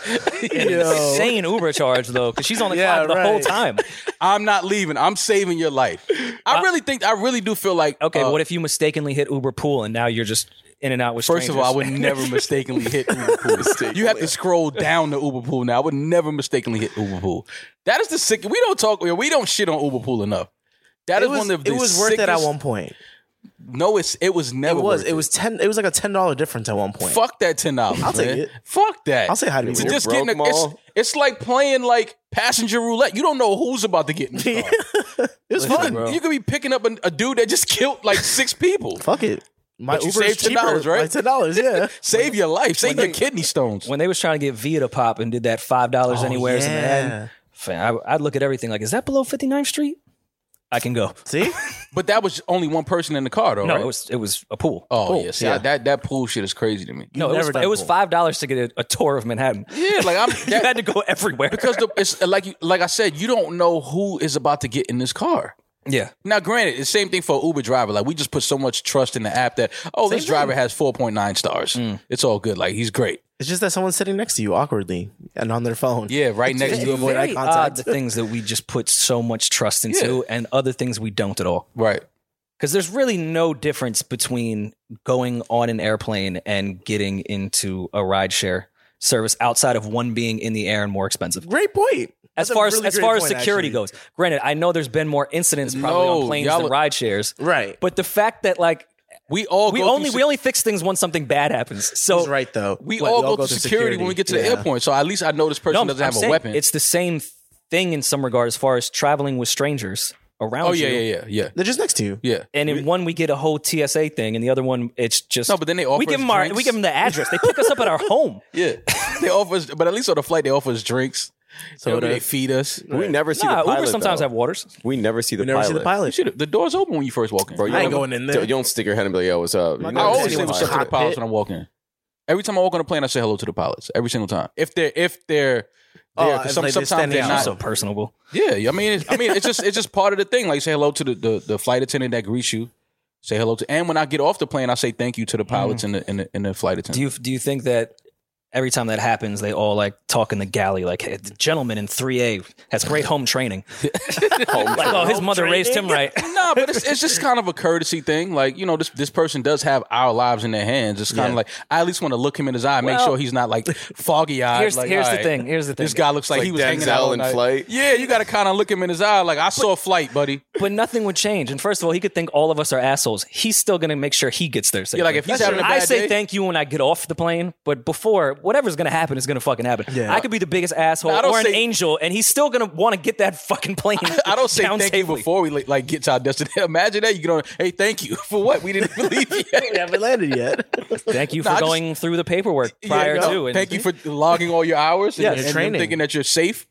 Insane Uber charge though, because she's on the clock the whole time. I'm not leaving. I'm saving your life. I really do feel like Okay, what if you mistakenly hit Uber Pool and now you're just in and out with strangers? First of all, I would never mistakenly hit Uber Pool. You have to scroll down the Uber Pool now. I would never mistakenly hit Uber Pool. That is the sick. We don't shit on Uber Pool enough. That is one of the It was worth it at sickest- one point. No, it was never. It was. worth It was $10. It was like a $10 difference at one point. Fuck that $10. I'll take it. Fuck that. I'll say hi to you. To You're just broke, getting Maul. it's like playing like passenger roulette. You don't know who's about to get in the car. It was fun, bro. You could be picking up a dude that just killed like 6 people. Fuck it. My But you Uber is saved $10, cheaper. right? Like $10, yeah. Save your life. Save your kidney stones. When they was trying to get Via to pop and did that $5 anywheres in the end, fam, I'd look at everything like, is that below 59th Street? I can go. See? But that was only one person in the car, though. No, right? it was a pool. Oh Pool, yeah, see, yeah. that pool shit is crazy to me. No, never it done was pool. $5 to get a tour of Manhattan. Yeah, like You had to go everywhere because it's like I said, you don't know who is about to get in this car. yeah. Now, granted, it's the same thing for an Uber driver. Like we just put so much trust in the app that this driver has 4.9 stars. It's all good. Like he's great. It's just that someone's sitting next to you awkwardly and on their phone. Yeah, right next to you. avoid eye Very contact. odd the things that we just put so much trust into and other things we don't at all. Right. Because there's really no difference between going on an airplane and getting into a rideshare service outside of one being in the air and more expensive. Great point. As That's a far as really as great far as point, security actually. goes, granted, I know there's been more incidents probably No, on planes y'all- than ride shares, Right. But the fact that like We all we go only through we only fix things when something bad happens. So He's right, though. we What, all go through security when we get to the Yeah. airport. So at least I know this person no, doesn't I'm have a saying weapon. It's the same thing in some regard as far as traveling with strangers around oh you. yeah. They're just next to you. Yeah. And in one we get a whole TSA thing, and the other one it's just No, but then they offer we give us them drinks. we give them the address. They pick us up at our home. Yeah. They offer us, but at least on the flight they offer us drinks. So Soda. they feed us. We never see Nah, the pilot. Uber sometimes though. have waters. We never see the You never pilot. see the pilot. Shit, the door's open when you first walk in. Bro, you I ain't don't- going in there. You don't stick your head and be like, "Yo, what's up?" You I I never always see say the what's pilot. up to the pilots when I walk in. Every time I walk on a plane, I say hello to the pilots. Every single time. If they're there, 'cause it's like they're sometimes standing they're out. not. So personable. Yeah, I mean, it's just part of the thing. Like say hello to the flight attendant that greets you. Say hello to, and when I get off the plane, I say thank you to the pilots and the flight attendant. Do you think that every time that happens, they all like talk in the galley, like, hey, the gentleman in 3A has great home training. Like, oh, his mother raised him right. No, but it's just kind of a courtesy thing. Like, you know, this person does have our lives in their hands. It's kind of like, I at least want to look him in his eye, make Well, sure he's not like foggy eyed. Here's like, the all right, thing. Here's the thing. This guy looks like It's he like was hanging out Denzel all in night. Flight. Yeah, you got to kind of look him in his eye. Like, I saw a flight, buddy. But nothing would change. And first of all, he could think all of us are assholes. He's still going to make sure he gets there safely. Yeah, like, if he's having a I bad say day- thank you when I get off the plane, but before, whatever's going to happen is going to fucking happen. Yeah. I could be the biggest asshole No, I don't or an say- angel, and he's still going to want to get that fucking plane I don't say down thank you safely. before we like get to our destination. Imagine that you get on. Hey, thank you for what we didn't believe yet. We haven't landed yet. Thank you for I just- going through the paperwork prior Yeah, to. And thank you for logging all your hours. Yeah, and, your and training. thinking that you're safe.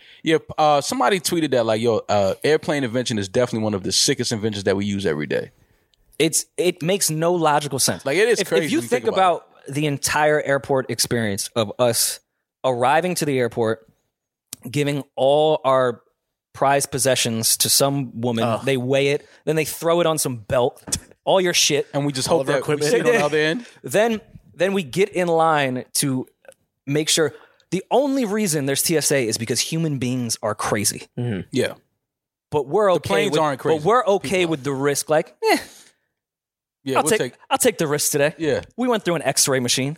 Yeah, somebody tweeted that like, yo, airplane invention is definitely one of the sickest inventions that we use every day. It makes no logical sense. Like, it is crazy If you when you think think about about the entire airport experience of us arriving to the airport, giving all our prized possessions to some woman. They weigh it, then they throw it on some belt, all your shit. And we just hope that we sit on the other end. Then we get in line to make sure. The only reason there's TSA is because human beings are crazy. Mm-hmm. Yeah. But we're okay. Planes aren't crazy. But we're okay with the risk. Like, yeah, I'll take the risk today. Yeah. We went through an X-ray machine.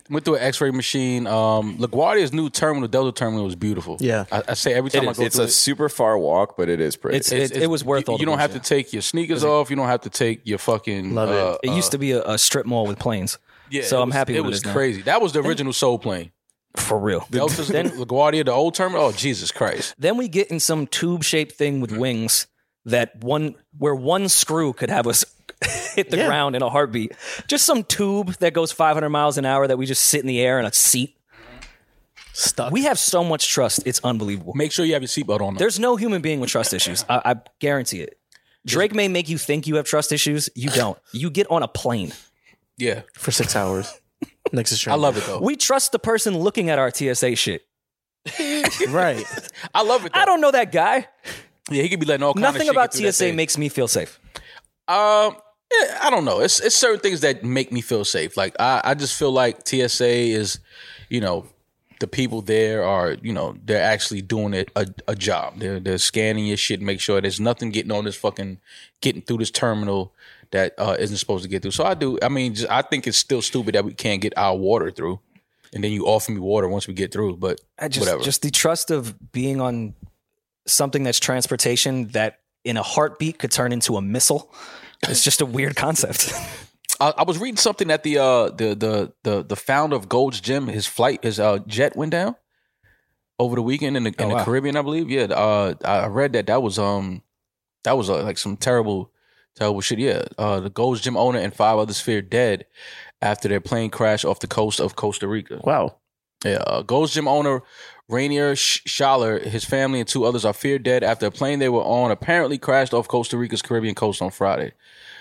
LaGuardia's new terminal, Delta terminal, was beautiful. Yeah. I say every time I go it's through a super far walk, but it is pretty. It was worth all the You don't have bullshit. to take your sneakers off. You don't have to take your fucking... Love it. It used to be a strip mall with planes. Yeah, So I'm happy with it. It was crazy. That was the original Soul plane. For real. Delta's LaGuardia, the old terminal. Oh, Jesus Christ. Then we get in some tube-shaped thing with wings where one screw could have us hit the ground in a heartbeat. Just some tube that goes 500 miles an hour that we just sit in the air in a seat. Stuck. We have so much trust. It's unbelievable. Make sure you have your seatbelt on. There's no human being with trust issues. I guarantee it. Drake may make you think you have trust issues. You don't. You get on a plane. Yeah. For 6 hours. Next is I love it, though. We trust the person looking at our TSA shit. Right. I love it, though. I don't know that guy. Yeah, he could be letting all kinds of Nothing shit about get through that TSA thing. makes me feel safe. Yeah, I don't know. It's certain things that make me feel safe. Like I just feel like TSA is, the people there are, they're actually doing a job. They're scanning your shit and make sure there's nothing getting through this terminal that isn't supposed to get through. So I think it's still stupid that we can't get our water through, and then you offer me water once we get through. But whatever. Just the trust of being on something that's transportation that in a heartbeat could turn into a missile. It's just a weird concept. I was reading something that the founder of Gold's Gym, his jet went down over the weekend in the Caribbean, I believe. Yeah, I read that was like some terrible shit. Yeah, the Gold's Gym owner and 5 others feared dead after their plane crashed off the coast of Costa Rica. Wow. Yeah, Gold's Gym owner Rainier Schaller, his family, and 2 others are feared dead after a plane they were on apparently crashed off Costa Rica's Caribbean coast on Friday.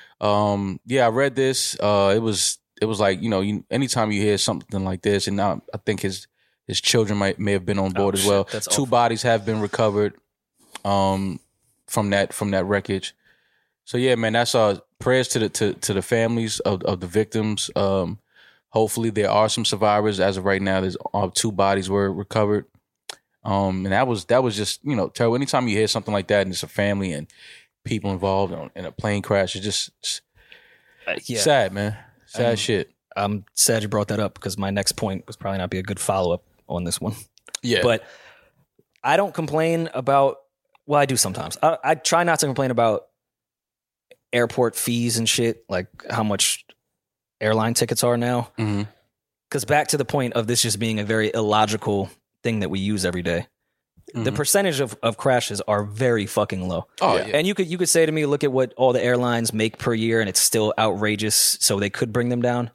I read this. It was like, anytime you hear something like this, and now I think his children may have been on board as well. That's 2 awful. bodies have been recovered from that wreckage. So yeah, man, that's prayers to the families of the victims. Hopefully there are some survivors. As of right now, there's 2 bodies were recovered. And that was just, terrible. Anytime you hear something like that and it's a family and people involved in a plane crash, it's just sad, man. Sad shit. I'm sad you brought that up because my next point was probably not be a good follow-up on this one. Yeah. But I don't complain about, well, I do sometimes. I try not to complain about airport fees and shit, like how much airline tickets are now. Mm-hmm. Because back to the point of this just being a very illogical thing that we use every day. Mm-hmm. The percentage of crashes are very fucking low. Oh, yeah. And you could say to me, look at what all the airlines make per year, and it's still outrageous, so they could bring them down.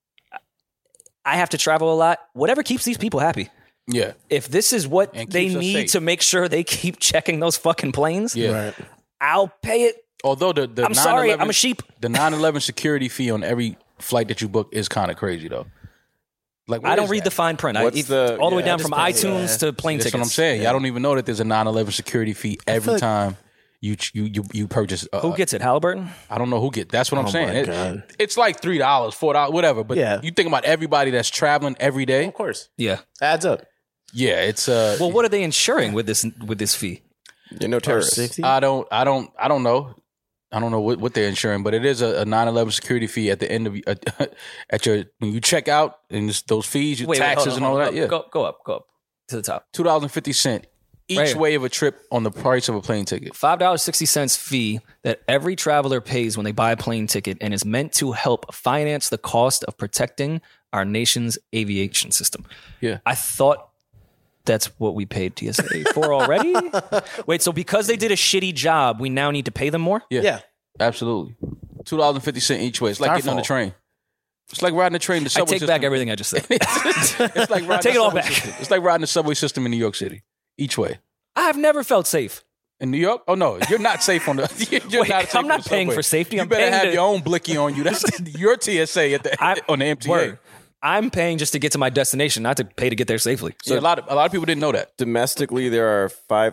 I have to travel a lot. Whatever keeps these people happy. Yeah. If this is what And they keeps us need safe. to make sure they keep checking those fucking planes, Yeah. Right. I'll pay it. Although the I'm sorry, 9/11 I'm a sheep. The 9/11 security fee on every flight that you book is kind of crazy, though. Like, what I don't is read that? the fine print. What's the- all the way yeah, down just from pay- iTunes to plane That's tickets. what I'm saying. Y'all don't even know that there's a 9/11 security fee every like- time you purchase. Who gets it? Halliburton? I don't know who get. That's what I'm Oh saying. my God. It's like $3, $4, whatever. But Yeah. you think about everybody that's traveling every day. Of course. Yeah. Adds up. Yeah, it's Well, what are they insuring with this fee? You're no terrorist. Safety. I don't know. I don't know what they're insuring, but it is a 9/11 security fee at the end of when you check out, and it's those fees, your taxes and all that. Yeah, Go up to the top. $2.50 each Right. way of a trip on the price of a plane ticket. $5.60 fee that every traveler pays when they buy a plane ticket and is meant to help finance the cost of protecting our nation's aviation system. Yeah. I thought that's what we paid TSA for already. Wait, so because they did a shitty job, we now need to pay them more? Yeah. Absolutely. $2.50 each way. It's like Our getting on the fault. train. It's like riding the train. The I subway take system. back everything I just said. It's like riding Take the it all subway back. system. It's like riding the subway system in New York City each way. I have never felt safe. In New York? Oh no, you're not safe on the. You're Wait, not safe I'm on not the paying subway. for safety. You I'm better paying have to- your own blicky on you. That's your TSA on the MTA. Word. I'm paying just to get to my destination, not to pay to get there safely. So a lot of people didn't know that. Domestically, there are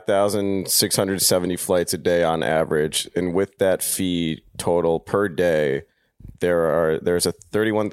5,670 flights a day on average, and with that fee total per day, there's a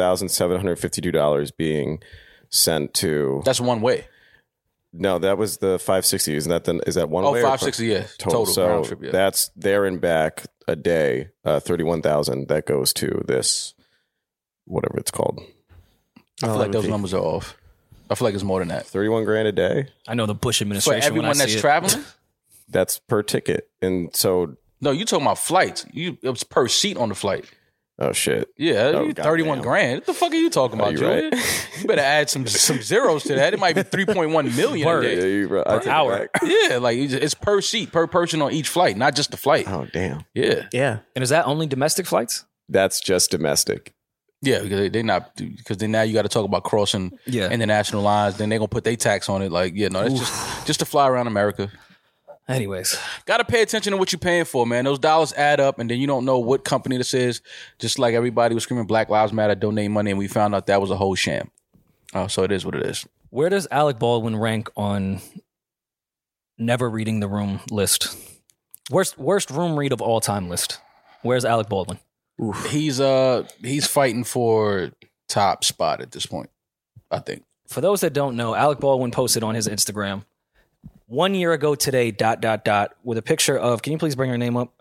$31,752 being sent to. That's one way. No, that was the 560. Is that one way? 560, yeah. Total So round trip, yeah. that's there and back a day. 31,000 that goes to this, whatever it's called. I feel like those numbers are off. I feel like it's more than that. 31 grand a day. I know the Bush For administration. everyone that's traveling? That's per ticket, and so. No, you talking about flights. It was per seat on the flight. Oh shit! Yeah, Oh, 31 grand. What the fuck are you talking about, you Julian? right? You better add some zeros to that. It might be 3.1 million a Word. Yeah, day. you're right. I take it hour. back. Yeah, like it's per seat, per person on each flight, not just the flight. Oh damn! Yeah, Yeah. And is that only domestic flights? That's just domestic. yeah, because they're not, because then now you got to talk about crossing international lines. Then they're gonna put their tax on it. Like, yeah, no, that's just to fly around America. Anyways, Got to pay attention to what you're paying for, man. Those dollars add up, and then you don't know what company this is. Just like everybody was screaming Black Lives Matter, donate money, and we found out that was a whole sham. So it is what it is. where does Alec Baldwin rank on never reading the room list? Worst room read of all time list. Where's Alec Baldwin? He's fighting for top spot at this point, I think. For those that don't know, Alec Baldwin posted on his Instagram 1 year ago today, ... with a picture of, can you please bring her name up?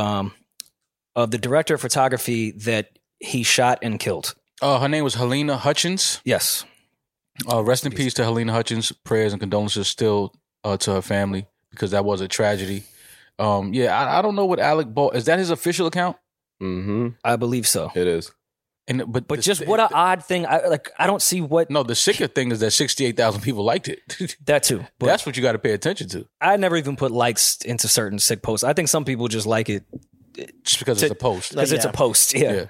Of the director of photography that he shot and killed. Her name was Helena Hutchins. Yes. Rest in peace to Helena Hutchins. Prayers and condolences still to her family, because that was a tragedy. I don't know what Alec Baldwin, is that his official account? Mm-hmm. I believe so. It is. But Just what an odd thing. I don't see what. No, the sicker thing is that 68,000 people liked it. That too. But That's what you got to pay attention to. I never even put likes into certain sick posts. I think some people just like it Just because it's a post. because it's a post. Yeah.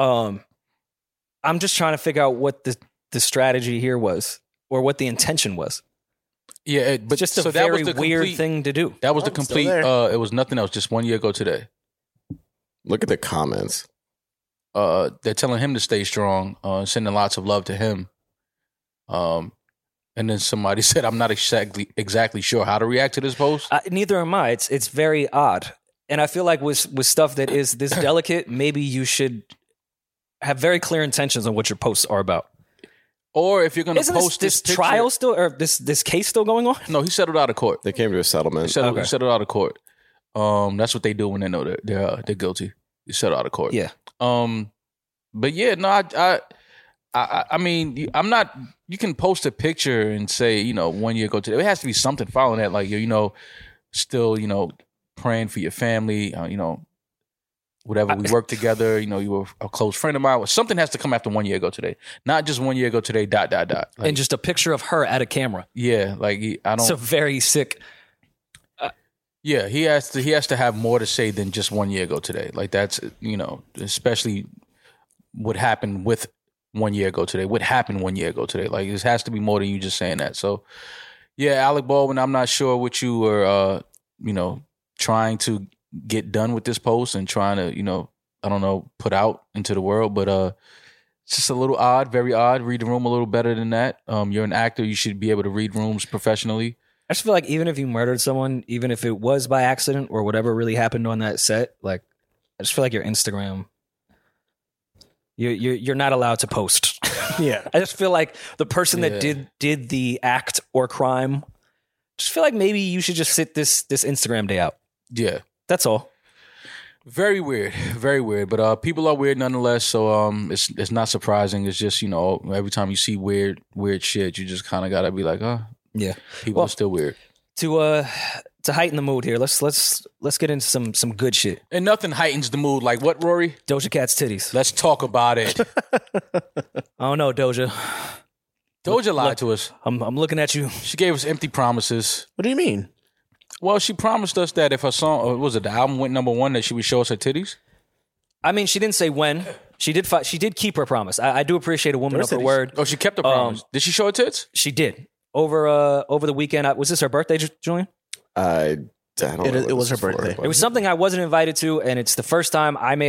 I'm just trying to figure out what the strategy here was, or what the intention was. Yeah, but Just a so very that was the weird complete thing to do. That was the I'm still complete. there. It was nothing else. Just 1 year ago today. Look at the comments. They're telling him to stay strong, sending lots of love to him. And then somebody said, "I'm not exactly sure how to react to this post." Neither am I. It's very odd, and I feel like with stuff that is this delicate, maybe you should have very clear intentions on what your posts are about. Or if you're going to Isn't post this picture, trial still, or this case still going on? No, he settled out of court. They came to a settlement. He settled out of court. That's what they do when they know they're guilty. You settle out of court. Yeah. But yeah, no, I mean, I'm not. You can post a picture and say, 1 year ago today. It has to be something following that, like still, praying for your family. Whatever, we worked together. You were a close friend of mine. Something has to come after 1 year ago today, not just 1 year ago today. ... Like, And just a picture of her at a camera. yeah, like I don't. It's a very sick. Yeah, he has to have more to say than just 1 year ago today. Like that's, especially what happened with 1 year ago today. What happened 1 year ago today? Like, this has to be more than you just saying that. So, yeah, Alec Baldwin, I'm not sure what you were, trying to get done with this post and trying to, I don't know, put out into the world. But it's just a little odd, very odd. Read the room a little better than that. You're an actor. You should be able to read rooms professionally. I just feel like even if you murdered someone, even if it was by accident or whatever really happened on that set, like I just feel like your Instagram, you're not allowed to post. Yeah. I just feel like the person that did the act or crime, just feel like maybe you should just sit this Instagram day out. Yeah. That's all. Very weird, very weird. But people are weird nonetheless. So it's not surprising. It's just every time you see weird shit, you just kind of gotta be like, Yeah. people are still weird. To heighten the mood here, let's get into some good shit. And nothing heightens the mood like what, Rory? Doja Cat's titties. Let's talk about it. I don't know, Doja. Doja lied to us. I'm looking at you. She gave us empty promises. What do you mean? Well, she promised us that if her song, or was it the album went #1, that she would show us her titties. I mean, she didn't say when. She did keep her promise. I do appreciate a woman of her titties. word. Oh, she kept her promise. Did she show her tits? She did. Over the weekend. Was this her birthday, Julian? I don't know. It was her birthday. It was something I wasn't invited to, and it's the first time I may have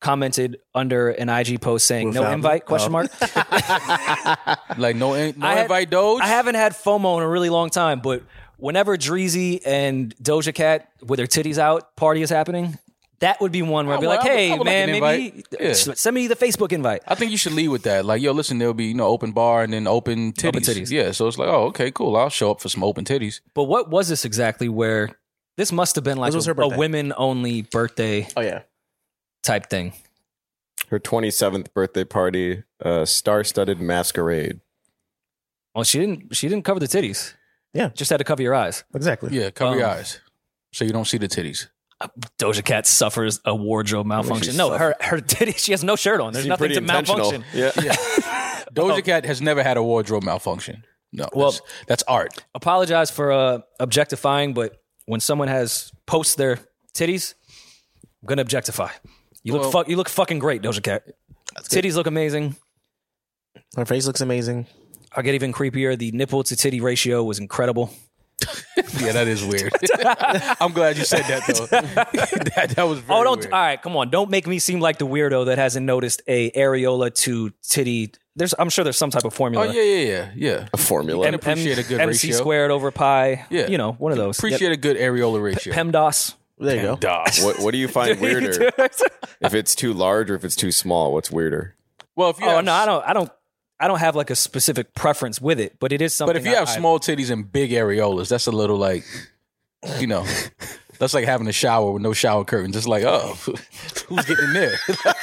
commented under an IG post saying Without no me? invite, question mark. Like no invite Doge. I haven't had FOMO in a really long time, but whenever Dreezy and Doja Cat with their titties out party is happening, that would be one where I'd be like, hey, I would like man, an maybe invite. send me the Facebook invite. I think you should lead with that. Like, yo, listen, there'll be, open bar and then open titties. Open titties. Yeah, so it's like, oh, okay, cool. I'll show up for some open titties. But what was this exactly where this must have been like This was her a birthday. women-only birthday Oh yeah. type thing? Her 27th birthday party, star-studded masquerade. Well, she didn't cover the titties. Yeah. Just had to cover your eyes. Exactly. Yeah, cover your eyes so you don't see the titties. Doja Cat suffers a wardrobe malfunction. No, her titties, she has no shirt on. There's Seemed nothing pretty to intentional. malfunction. Yeah. Doja Cat has never had a wardrobe malfunction. No, Well- that's art. Apologize for objectifying, but when someone has posts their titties, I'm gonna objectify. You look fucking great, Doja Cat. Titties look amazing. Her face looks amazing. I'll get even creepier. The nipple to titty ratio was incredible. Yeah, that is weird. I'm glad you said that though. that was very All weird. right, come on. Don't make me seem like the weirdo that hasn't noticed a areola to titty. I'm sure there's some type of formula. Oh yeah. A formula. And appreciate a good MC ratio. squared over pi. Yeah. One of those. Appreciate a good areola ratio. PEMDAS. There you go. DOS. What do you find weirder? If it's too large or if it's too small? What's weirder? Well, if you Oh have, no, I don't have like a specific preference with it, but it is something. but if you have small titties and big areolas, that's a little like, that's like having a shower with no shower curtains. It's like, oh, who's getting in there?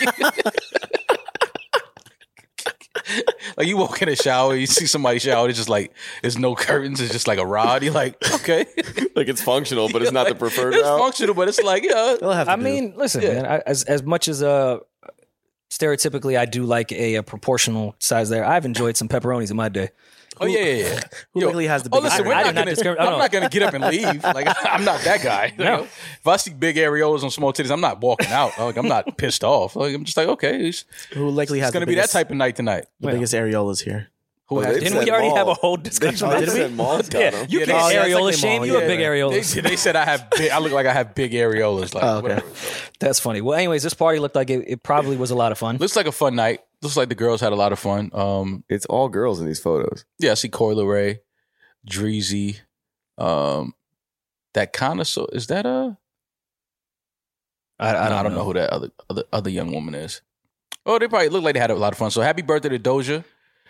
Like you walk in a shower, you see somebody shower, it's just like there's no curtains, it's just like a rod. You're like, okay, Like it's functional, but it's not the preferred it's route. functional, but it's like, yeah, They'll have to I do. mean, listen, man. As much as stereotypically, I do like a proportional size there. I've enjoyed some pepperonis in my day. oh yeah. Who likely has the Oh, biggest? listen, we're I not did not gonna. discriminate. I'm not gonna get up and leave. Like I'm not that guy. No. If I see big areolas on small titties, I'm not walking out. Like I'm not pissed off. Like I'm just like, okay, it's Who likely has gonna the be that biggest, type of night tonight. the biggest areolas here? Who has They Didn't we said already mall. have a whole They discussion about said this? malls got Yeah, them. you Yeah, can't they- areola technically shame. mall, You have yeah. big areolas. They said I have. I look like I have big areolas. Like Oh, okay. whatever. That's funny. Well, anyways, this party looked like it probably was a lot of fun. Looks like a fun night. Looks like the girls had a lot of fun. It's all girls in these photos. Yeah, I see Coi Leray, Dreezy. That kind of is that a? I I don't know who that other young woman is. Oh, they probably look like they had a lot of fun. So happy birthday to Doja.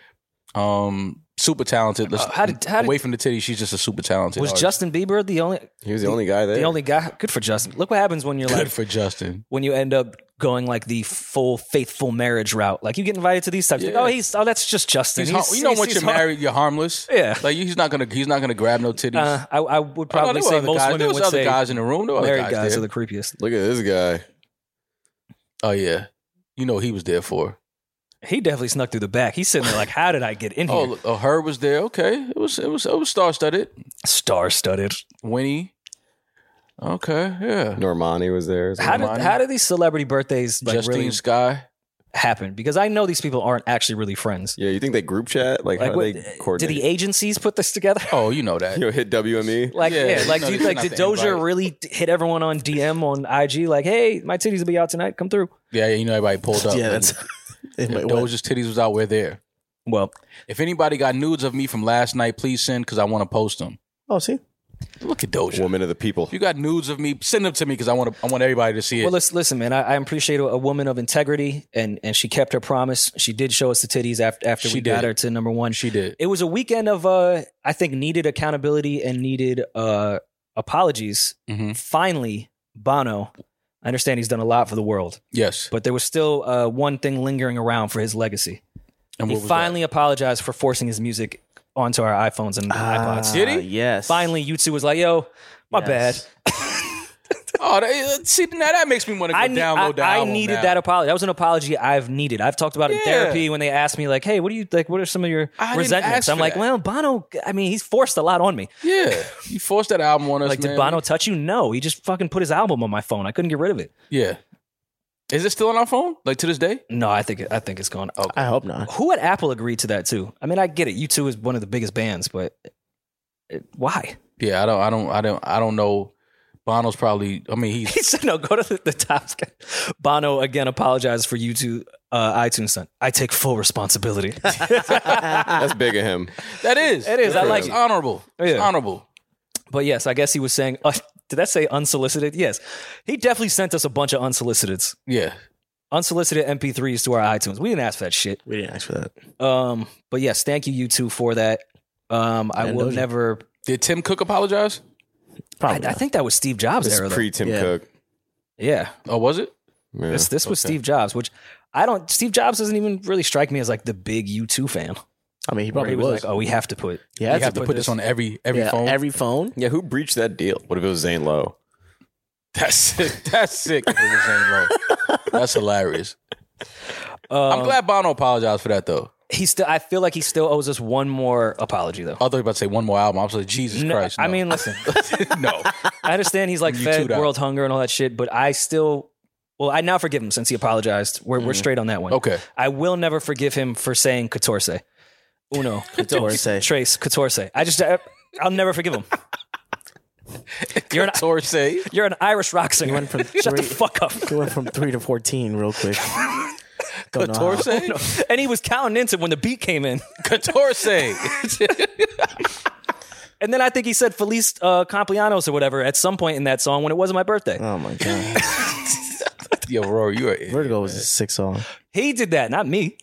Super talented. How did- away from the titty, she's just a super talented. Was artist. Justin Bieber the only guy there. the only guy? Good for Justin. Look what happens when you're good like for Justin? when you end up going like the full faithful marriage route. Like you get invited to these types. Yeah. Like, that's just Justin. Once you're married, you're harmless. Yeah. like he's not gonna grab no titties. I would Oh, no, probably there were say other most guys. There women was would other say guys in the room. There were other married guys there. are the creepiest. Look at this guy. Oh yeah, you know what he was there for. He definitely snuck through the back. He's sitting there like, how did I get in here? Oh, Herb was there. Okay, it was star studded. Star-studded. Winnie. Okay, yeah. Normani was there. as well. How did these celebrity birthdays like Justine really Sky. happen? Because I know these people aren't actually really friends. Yeah, you think they group chat? Like, how do what- they did coordinate? the agencies put this together? Oh, you know that. Hit WME? Like, Yeah, like, no, do you, they're like, not did the Doja invite. really hit everyone on DM on IG? Like, hey, my titties will be out tonight. Come through. Yeah, you know everybody pulled up. Yeah, that's. If Wait, what? Doja's titties was out. We're there. Well, If anybody got nudes of me from last night, please send because I want to post them. Oh, see, Look at Doja. Woman of the people. If you got nudes of me, send them to me because I want everybody to see it. well, listen, man. I appreciate a woman of integrity, and she kept her promise. She did show us the titties after She we got did. her to number one. She did. It was a weekend of I think needed accountability and needed apologies. Mhm. Finally, Bono. I understand he's done a lot for the world, Yes. but there was still one thing lingering around for his legacy. And He what was finally apologized for forcing his music onto our iPhones and iPods. Did he? Yes. Finally, YouTube was like, "Yo, my Yes. bad." see, now that makes me want to go download the I album needed now. that apology. That was an apology I've needed. I've talked about it in Yeah. therapy when they asked me, like, "Hey, what do you like? What are some of your I didn't resentments?" ask I'm for like, that. "Well, Bono. I mean, he's forced a lot on me. Yeah, you forced that album on us. Like, did man. Bono touch you? No, he just fucking put his album on my phone. I couldn't get rid of it. Yeah. Is it still on our phone? Like to this day? No, I think it's gone. Oh, I hope not. who at Apple agreed to that too? I mean, I get it. U2 is one of the biggest bands, but why? Yeah, I don't know Bono's probably. I mean, He said, "No, go to the top." Bono again apologized for YouTube iTunes stunt. I take full responsibility. That's big of him. That is. It is. I like It's it. honorable. It's Yeah. honorable. But yes, I guess he was saying. Did that say unsolicited? Yes, he definitely sent us a bunch of unsoliciteds. Yeah. Unsolicited MP3s to our iTunes. We didn't ask for that shit. We didn't ask for that. But yes, thank you, U2, for that. I And will Doja. never. Did Tim Cook apologize? Probably. I think that was Steve Jobs This era. is Though. pre Tim Yeah. Cook. Yeah, Oh, was it? Yeah. this was Okay. Steve Jobs, which I don't. Steve Jobs doesn't even really strike me as like the big U2 fan. I mean, he Where probably he was was. like, "Oh, we have to put." He You had have to put this on every yeah, phone. every phone. Yeah, who breached that deal? What if it was Zane Lowe? That's sick. That's sick. If it was Zane Lowe. That's hilarious. I'm glad Bono apologized for that though. He still. I feel like he still owes us one more apology, though. I thought you were about to say one more album. I was like, Jesus No, Christ. I no. mean, listen. no. I understand he's like You fed too, world hunger and all that shit, but I still. Well, I now forgive him since he apologized. We're straight on that one. Okay. I will never forgive him for saying Catorce. Uno. Catorce. Trace. Catorce. I'll never forgive him. You're an, Torse. you're an Irish rock singer. went from Shut the three- fuck up. He went from 3 to 14 real quick. Don't know how. Catorse. And he was counting into when the beat came in. Catorse. And then I think he said Feliz Complianos or whatever at some point in that song when it wasn't my birthday. Oh my god. Yo, Rory, you're an Vertigo was a sick song. He did that, not me.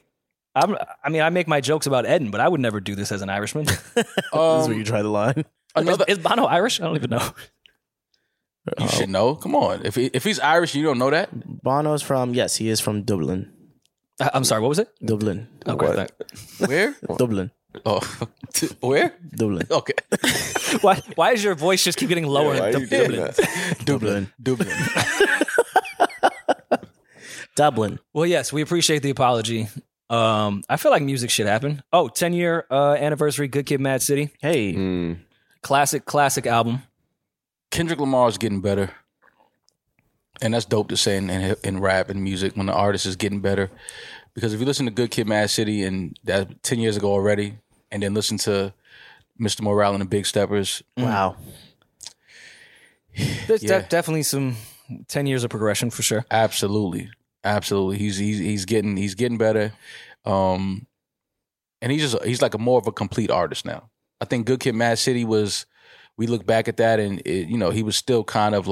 I make my jokes about Eden, but I would never do this as an Irishman. This is where you try the line. Another. Is Bono Irish? I don't even know. You should know. Come on. If he's Irish, you don't know that. Bono's from, yes, he is from Dublin. I'm sorry, what was it? Dublin. Okay, Where? Dublin. Oh, where? Dublin. Okay. why does your voice just keep getting lower? Why are you doing that? Dublin. Dublin. Dublin. Well, yes, we appreciate the apology. I feel like music should happen. Oh, 10-year anniversary, Good Kid, Mad City. Hey. Mm. Classic album. Kendrick Lamar is getting better. And that's dope to say in rap and music when the artist is getting better. Because if you listen to Good Kid, Mad City, and that 10 years ago already, and then listen to Mr. Morale and the Big Steppers. Wow. There's Yeah. definitely some 10 years of progression for sure. Absolutely. He's getting better. And he's like more of a complete artist now. I think Good Kid, Mad City we look back at that and he was still kind of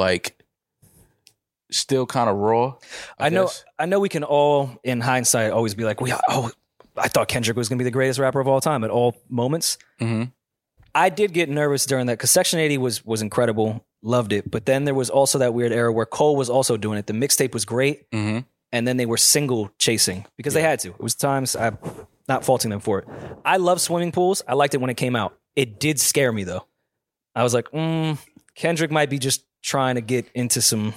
raw. I guess. I know we can all in hindsight always be like, I thought Kendrick was going to be the greatest rapper of all time at all moments. Mm-hmm. I did get nervous during that because Section 80 was incredible. Loved it. But then there was also that weird era where Cole was also doing it. The mixtape was great. Mm-hmm. And then they were single chasing because they had to. It was times I'm not faulting them for it. I love swimming pools. I liked it when it came out. It did scare me though. I was like, Kendrick might be just trying to get into some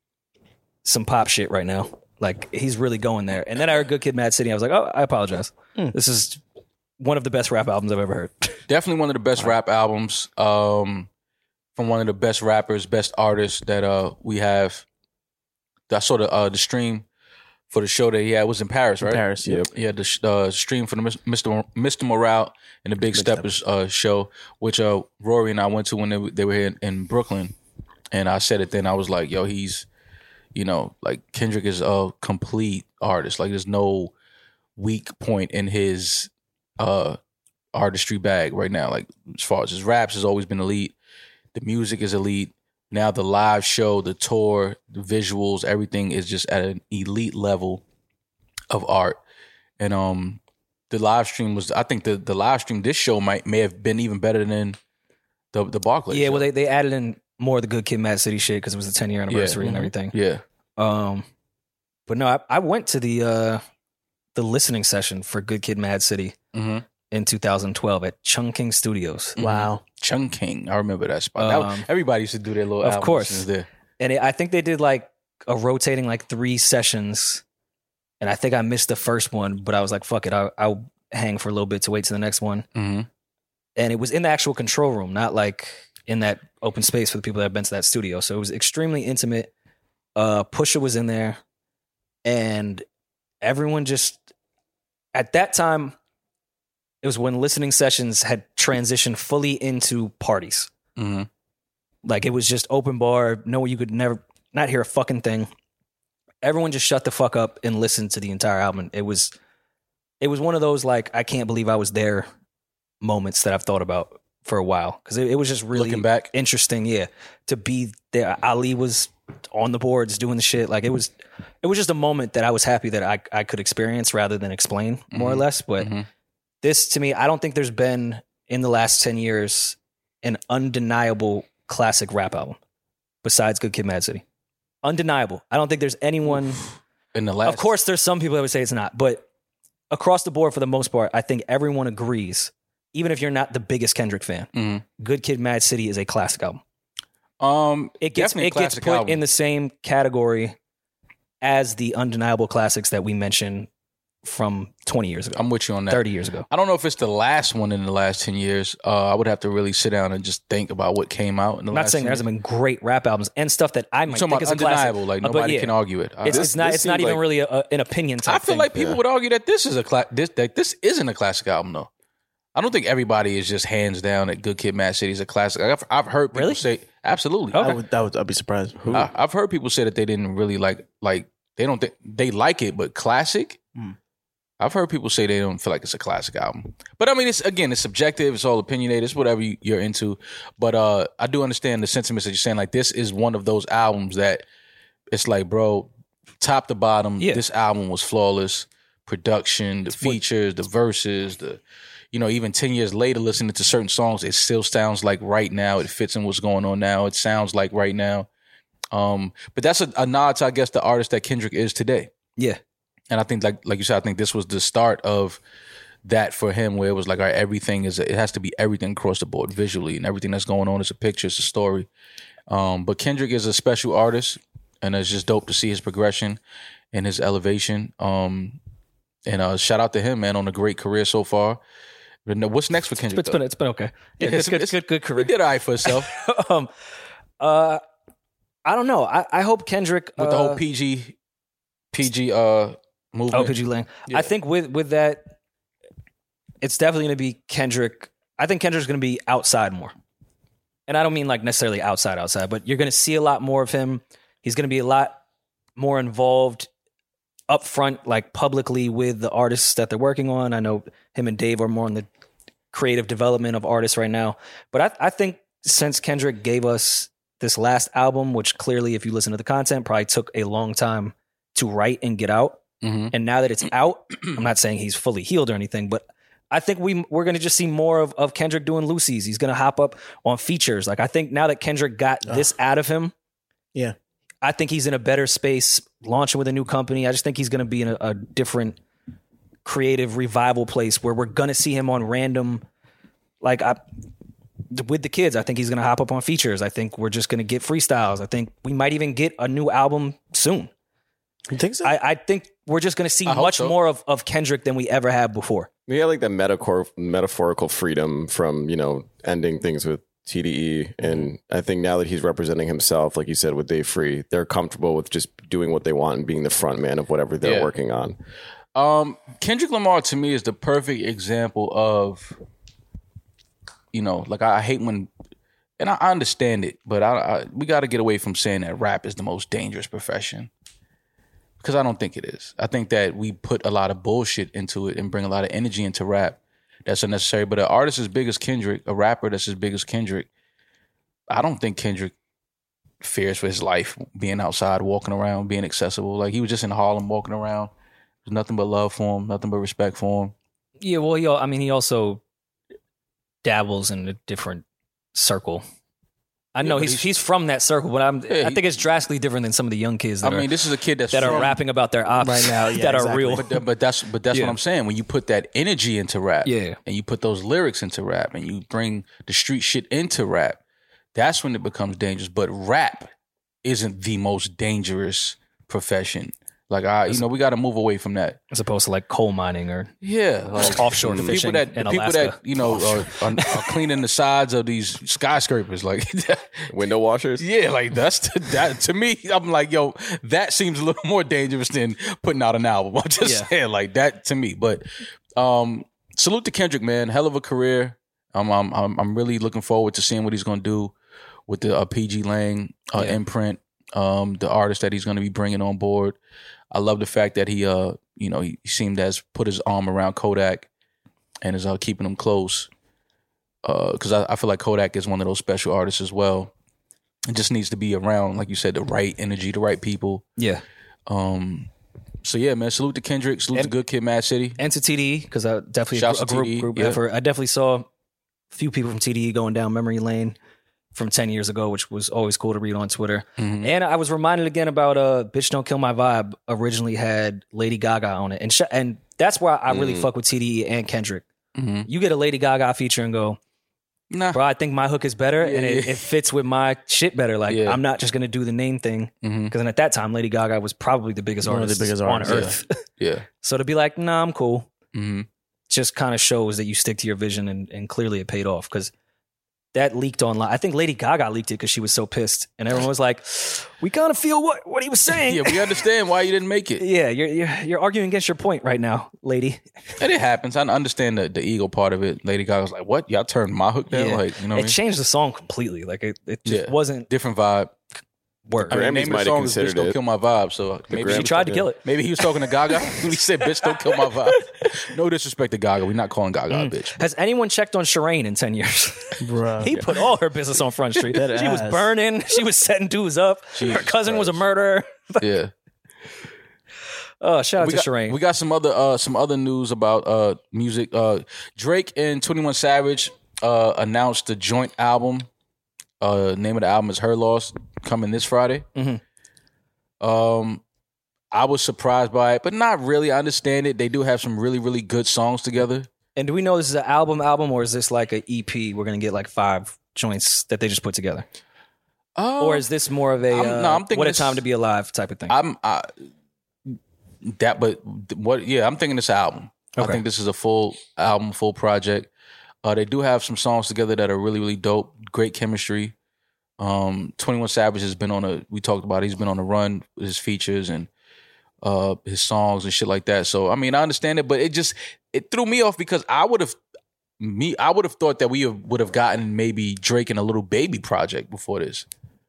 pop shit right now. Like he's really going there. And then I heard Good Kid, Mad City. I was like, oh, I apologize. This is one of the best rap albums I've ever heard. Definitely one of the best rap albums from one of the best rappers, best artists that we have. I saw the stream for the show that he had was in Paris, right? Paris, yep. He had the stream for the Mr. Morale and the Big Steppers show, which Rory and I went to when they were here in Brooklyn. And I said it then. I was like, yo, he's, like Kendrick is a complete artist. Like there's no weak point in his artistry bag right now. Like as far as his raps has always been elite. The music is elite. Now the live show, the tour, the visuals, everything is just at an elite level of art. And the live stream was, I think the live stream, this show may have been even better than the Barclays show. Well, they added in more of the Good Kid, Mad City shit because it was the 10-year anniversary and everything. Yeah. But no, I went to the listening session for Good Kid, Mad City in 2012 at Chungking Studios. Wow. Chungking. I remember that spot. Everybody used to do their little Of album course. listens there. And I think they did like a rotating like 3 sessions. And I think I missed the first one, but I was like, fuck it. I'll hang for a little bit to wait to the next one. Mm-hmm. And it was in the actual control room, not like in that open space for the people that have been to that studio. So it was extremely intimate. Pusha was in there. And everyone just, at that time, it was when listening sessions had transitioned fully into parties. Mm-hmm. Like it was just open bar. No, you could never not hear a fucking thing. Everyone just shut the fuck up and listened to the entire album. It was one of those like I can't believe I was there moments that I've thought about for a while because it was just really looking back interesting. Yeah, to be there. Ali was on the boards doing the shit. Like it was just a moment that I was happy that I could experience rather than explain more or less. But this to me, I don't think there's been in the last 10 years an undeniable classic rap album besides Good Kid, Mad City. Undeniable. I don't think there's anyone in the last. Of course, there's some people that would say it's not, but across the board, for the most part, I think everyone agrees. Even if you're not the biggest Kendrick fan, Good Kid, Mad City is a classic album. It gets put album. In the same category as the undeniable classics that we mentioned from 20 years ago. I'm with you on that. 30 years ago. I don't know if it's the last one in the last 10 years. I would have to really sit down and just think about what came out in the last 10 years. I'm not saying there hasn't been great rap albums and stuff that I might think is undeniable, a classic. Like nobody can argue it. It's not even really an opinion type I feel thing. like people would argue that this is this isn't a classic album though. I don't think everybody is just hands down that Good Kid, Mad City is a classic. I've heard people say absolutely. Okay. I'd be surprised. I've heard people say that they didn't really like they don't think they like it, but classic. I've heard people say they don't feel like it's a classic album. But I mean, it's subjective. It's all opinionated. It's whatever you're into. But I do understand the sentiments that you're saying. Like this is one of those albums that it's like, bro, top to bottom, this album was flawless. Production, the features, the verses, even 10 years later, listening to certain songs, it still sounds like right now. It fits in what's going on now. It sounds like right now. But that's a nod to, I guess, the artist that Kendrick is today. Yeah. And I think, like you said, I think this was the start of that for him, where it was like, all right, it has to be everything across the board visually, and everything that's going on is a picture, it's a story. But Kendrick is a special artist, and it's just dope to see his progression and his elevation. And shout out to him, man, on a great career so far. What's next for Kendrick? It's been okay. Yeah, good career. He did all right for himself. I don't know. I hope Kendrick with the whole PG movement. Oh, PG Lang. Yeah. I think with that, it's definitely going to be Kendrick. I think Kendrick's going to be outside more. And I don't mean like necessarily outside, but you're going to see a lot more of him. He's going to be a lot more involved up front, like publicly with the artists that they're working on. I know him and Dave are more on the creative development of artists right now. But I think since Kendrick gave us this last album, which clearly, if you listen to the content, probably took a long time to write and get out. And now that it's out, I'm not saying he's fully healed or anything, but I think we're going to just see more of Kendrick doing Lucy's. He's going to hop up on features. Like I think now that Kendrick got this out of him, I think he's in a better space launching with a new company. I just think he's going to be in a different creative revival place where we're going to see him on random, with the kids. I think he's going to hop up on features. I think we're just going to get freestyles. I think we might even get a new album soon. You think so? I think we're just going to see much more of Kendrick than we ever have before. Yeah, like the metaphorical freedom from, ending things with TDE. And I think now that he's representing himself, like you said, with Dave Free, they're comfortable with just doing what they want and being the front man of whatever they're working on. Kendrick Lamar to me is the perfect example of, I hate when, and I understand it, but we got to get away from saying that rap is the most dangerous profession. Because I don't think it is. I think that we put a lot of bullshit into it and bring a lot of energy into rap that's unnecessary. But an artist as big as Kendrick, a rapper that's as big as Kendrick, I don't think Kendrick fears for his life being outside, walking around, being accessible. Like he was just in Harlem walking around. There's nothing but love for him, nothing but respect for him. Yeah, well, he also dabbles in a different circle. I know he's from that circle, but I think it's drastically different than some of the young kids that this is a kid that are rapping about their ops right now, are real. But that's what I'm saying. When you put that energy into rap, and you put those lyrics into rap, and you bring the street shit into rap, that's when it becomes dangerous. But rap isn't the most dangerous profession. Like we got to move away from that, as opposed to like coal mining or like offshore fishing. People that are cleaning the sides of these skyscrapers, like window washers. Yeah, like that to me. I'm like, yo, that seems a little more dangerous than putting out an album. I'm just saying, like that to me. But salute to Kendrick, man. Hell of a career. I'm really looking forward to seeing what he's gonna do with the PG Lang imprint, the artist that he's going to be bringing on board. I love the fact that he he seemed to have put his arm around Kodak and is keeping him close. Because I feel like Kodak is one of those special artists as well. It just needs to be around, like you said, the right energy, the right people. Yeah. So yeah, man. Salute to Kendrick. Salute to Good Kid, Mad City, and to TDE, because I definitely Shouts a to TDE, group yeah. effort. I definitely saw a few people from TDE going down memory lane from 10 years ago, which was always cool to read on Twitter. Mm-hmm. And I was reminded again about "Bitch Don't Kill My Vibe." Originally had Lady Gaga on it, and that's why I really fuck with TDE and Kendrick. Mm-hmm. You get a Lady Gaga feature and go, nah, bro, I think my hook is better and it fits with my shit better. Like, I'm not just gonna do the name thing, because at that time Lady Gaga was probably the biggest artist on earth. Yeah. So to be like, nah, I'm cool, Mm-hmm. just kind of shows that you stick to your vision, and clearly it paid off, because that leaked online. I think Lady Gaga leaked it because she was so pissed, and everyone was like, "We kind of feel what he was saying." Yeah, we understand why you didn't make it. Yeah, you're arguing against your point right now, lady. And it happens. I understand the ego part of it. Lady Gaga's like, "What? Y'all turned my hook down?" Yeah. Like, you know, what I It mean? changed the song completely. Like it just wasn't different vibe. work. I mean, Grammys name of the might have song is "Bitch considered Don't it. Kill My Vibe." So maybe She tried to kill it. Maybe he was talking to Gaga. He said, "Bitch, don't kill my vibe." No disrespect to Gaga. We're not calling Gaga a bitch. Has anyone checked on Shireen in 10 years? Bruh. He put all her business on Front Street. That She was ass. burning. She was setting dudes up. Her Jesus cousin was a Christ. murderer. Yeah. Oh, shout out to got, Shireen. we got some other news about music. Drake and 21 Savage announced the joint album. Name of the album is Her Loss, coming this Friday. Mhm. I was surprised by it, but not really. I understand it. They do have some really, really good songs together. And do we know this is an album, or is this like an EP? We're going to get like 5 joints that they just put together? Or is this more of a I'm thinking what a this- time to be alive type of thing? I'm thinking this album. I Okay. think this is a full album, full project. They do have some songs together that are really, really dope. Great chemistry. 21 Savage has been we talked about it, he's been on a run with his features and his songs and shit like that. So I mean, I understand it, but it threw me off because I would have thought that we would have gotten maybe Drake and a Little Baby project before this.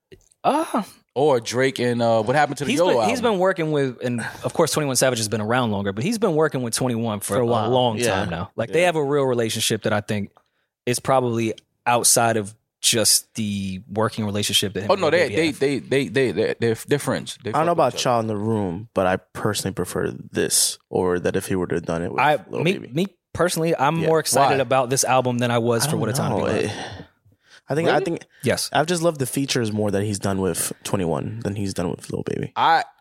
Or Drake and what happened to the YOLO album? He's been working with, and of course 21 Savage has been around longer, but he's been working with 21 for a while. long Yeah. time now. Like they have a real relationship that I think is probably outside of just the working relationship that him Oh and no, Lil they're Baby have. friends. They I don't know fuck about with each Child in the Room, but I personally prefer this over that if he would have done it with Lil Baby. Me personally, I'm more excited Why? about this album than I was for What a Time to Be Alive. I think Yes. I've just loved the features more that he's done with 21 than he's done with Lil Baby.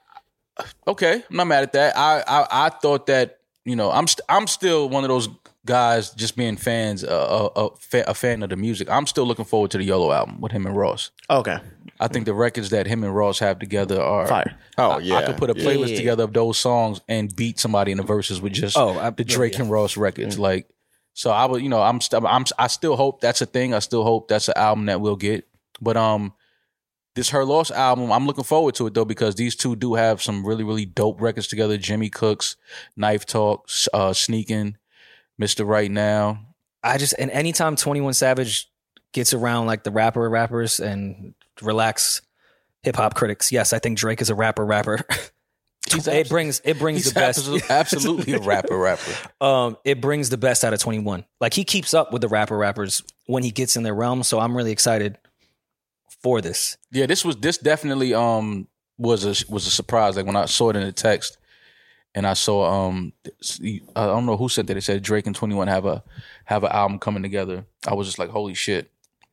Okay, I'm not mad at that. I thought that, you know, I'm still one of those guys just being fans, a fan of the music. I'm still looking forward to the YOLO album with him and Ross. Okay, I think the records that him and Ross have together are fire. Oh, yeah. I could put a playlist Yeah. together of those songs and beat somebody in the verses with just the Drake and Ross records. Like, so I would, you know, I still hope that's a thing. I still hope that's an album that we'll get. But this Her Loss album, I'm looking forward to it though, because these two do have some really, really dope records together. Jimmy Cooks, Knife Talk, Sneaking, Mr. Right Now. And anytime 21 Savage gets around like the rappers and relax hip hop critics, yes, I think Drake is a rapper. It brings He's the best. absolutely a rapper. It brings the best out of 21. Like he keeps up with the rappers when he gets in their realm. So I'm really excited for this. Yeah, this definitely was a surprise. Like when I saw it in the text, and I saw I don't know who sent it. It said Drake and 21 have an album coming together. I was just like, holy shit.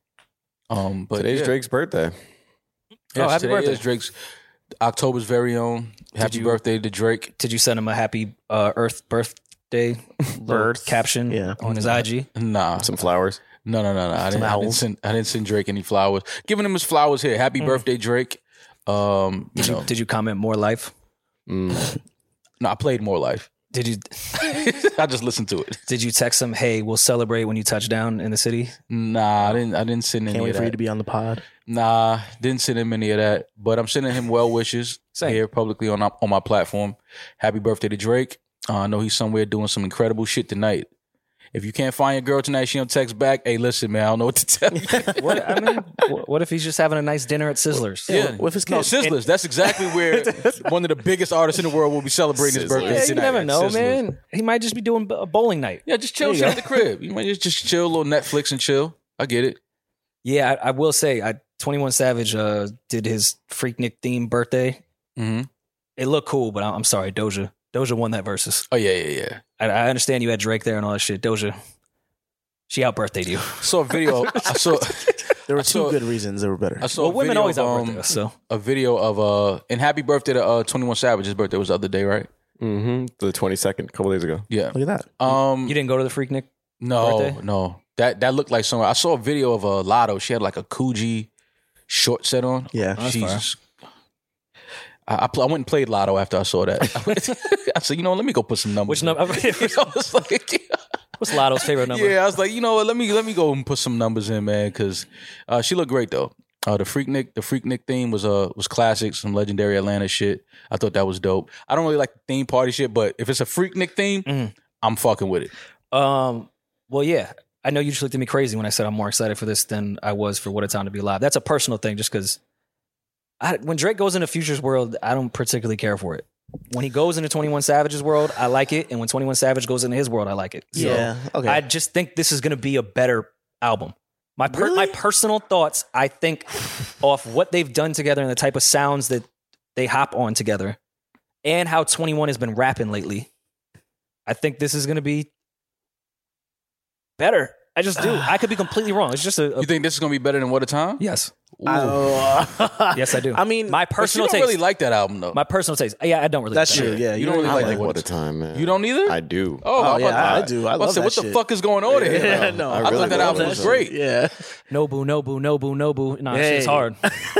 But Today's Drake's birthday. Yes, happy today birthday. is Drake's October's very own. Happy birthday to Drake. Did you send him a happy Earth birthday caption on his IG? Nah, Some flowers. no. I didn't send Drake any flowers. Giving him his flowers here. Happy birthday, Drake. Did you comment more life? No, I played More Life. Did you I just listened to it. Did you text him, "Hey, we'll celebrate when you touch down in the city"? Nah, I didn't send any Can't of wait that. for you to be on the pod. Nah, didn't send him any of that. But I'm sending him well wishes here publicly on my platform. Happy birthday to Drake. I know he's somewhere doing some incredible shit tonight. If you can't find your girl tonight, she don't text back. Hey, listen, man, I don't know what to tell you. What if he's just having a nice dinner at Sizzlers? Yeah, with his no, kids. Sizzlers. That's exactly where one of the biggest artists in the world will be celebrating his birthday Yeah, you tonight. never at know, Sizzlers. man. He might just be doing a bowling night. Yeah, just chill shit at the crib. You might just chill, a little Netflix and chill. I get it. Yeah, I will say, 21 Savage did his Freaknik themed birthday. Mm-hmm. It looked cool, but I'm sorry, Doja won that versus. Oh yeah. I understand you had Drake there and all that shit. Doja, she out birthdayed you. I saw a video. There were two good reasons they were better. I saw Well, a women video always of, out birthday us, so. a video of and happy birthday to 21 Savage. His birthday was the other day, right? Mm-hmm. The 22nd, a couple days ago. Yeah. Look at that. You didn't go to the Freaknik? birthday? No. That looked like somewhere. I saw a video of Lotto. She had like a Coogee short set on. Yeah. Jesus. I went and played Lotto after I saw that. I said, let me go put some numbers. Which number? What's Lotto's favorite number? Yeah, I was like, what? Let me go and put some numbers in, man, because she looked great though. The Freaknik theme was classic, some legendary Atlanta shit. I thought that was dope. I don't really like the theme party shit, but if it's a Freaknik theme, I'm fucking with it. Well, yeah. I know you just looked at me crazy when I said I'm more excited for this than I was for What a Time to Be Alive. That's a personal thing, just because when Drake goes into Future's world, I don't particularly care for it. When he goes into 21 Savage's world, I like it, and when 21 Savage goes into his world, I like it. So Yeah, okay. I just think this is going to be a better album. My personal thoughts, I think, off what they've done together and the type of sounds that they hop on together, and how 21 has been rapping lately, I think this is going to be better. I just do. I could be completely wrong. It's just You think this is gonna be better than What a Time? yes. Oh. Yes, I do. I mean, my But you personal don't taste. really like that album though. My personal taste. Yeah, I don't really. that's like that. true. Yeah, You don't really I like Like, that what a time, man. You don't either? I do. Oh, yeah, I do. I love said, that what the shit. fuck is going on here? Yeah, no, I I really thought that love album that was shit. great. Yeah. No boo. Nah, Hey. it's hard.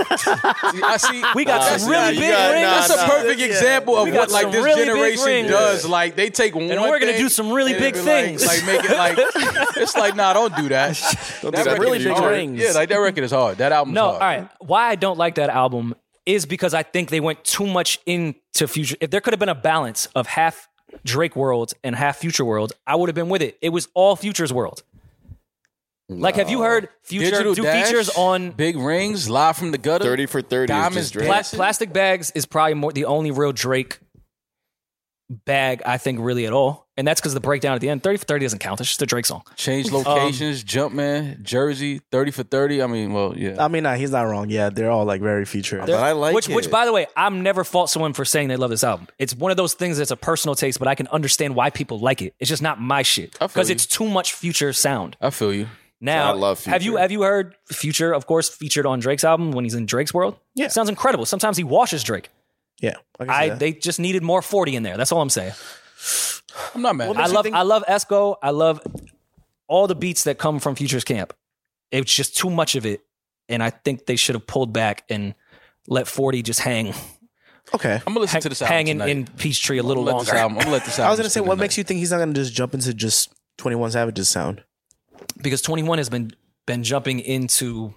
I see. We got that's- some really you big got- rings. That's a perfect example of We got what like some this really big generation rings. does. Like they take one, And we're gonna thing do some really and big then, things. Like make it like it's like nah, don't do that. Don't do That that record really is big hard. rings. Yeah, like that record is hard. That album's No, hard. all right. Why I don't like that album is because I think they went too much into Future. If there could have been a balance of half Drake world and half Future world, I would have been with it. It was all Future's world. Like, have you heard Future Digital do Dash, features on Big Rings, Live from the Gutter, 30 for 30 is Diamonds just Drake. Dancing? Plastic Bags is probably the only real Drake bag, I think, really at all. And that's because the breakdown at the end, 30 for 30 doesn't count. It's just a Drake song. Change Locations, Jumpman, Jersey, 30 for 30. I mean, well, yeah. I mean, nah, he's not wrong. Yeah, they're all like very Future. But I like Which, by the way, I'm never fault someone for saying they love this album. It's one of those things that's a personal taste, but I can understand why people like it. It's just not my shit I feel because you. it's too much Future sound. I feel you. Now, I love have you Future. heard Future? Of course, featured on Drake's album when he's in Drake's world. Yeah. Sounds incredible. Sometimes he washes Drake. Yeah, I can see that. They just needed more 40 in there. That's all I'm saying. I'm not mad. I love Esco. I love all the beats that come from Future's camp. It's just too much of it, and I think they should have pulled back and let 40 just hang Okay. I'm gonna listen to this album hanging tonight. in Peachtree a little I'm gonna let this longer. album- I'm gonna let this album I was gonna say, spin what tonight. makes you think he's not gonna just jump into just 21 Savage's sound? Because 21 has been jumping into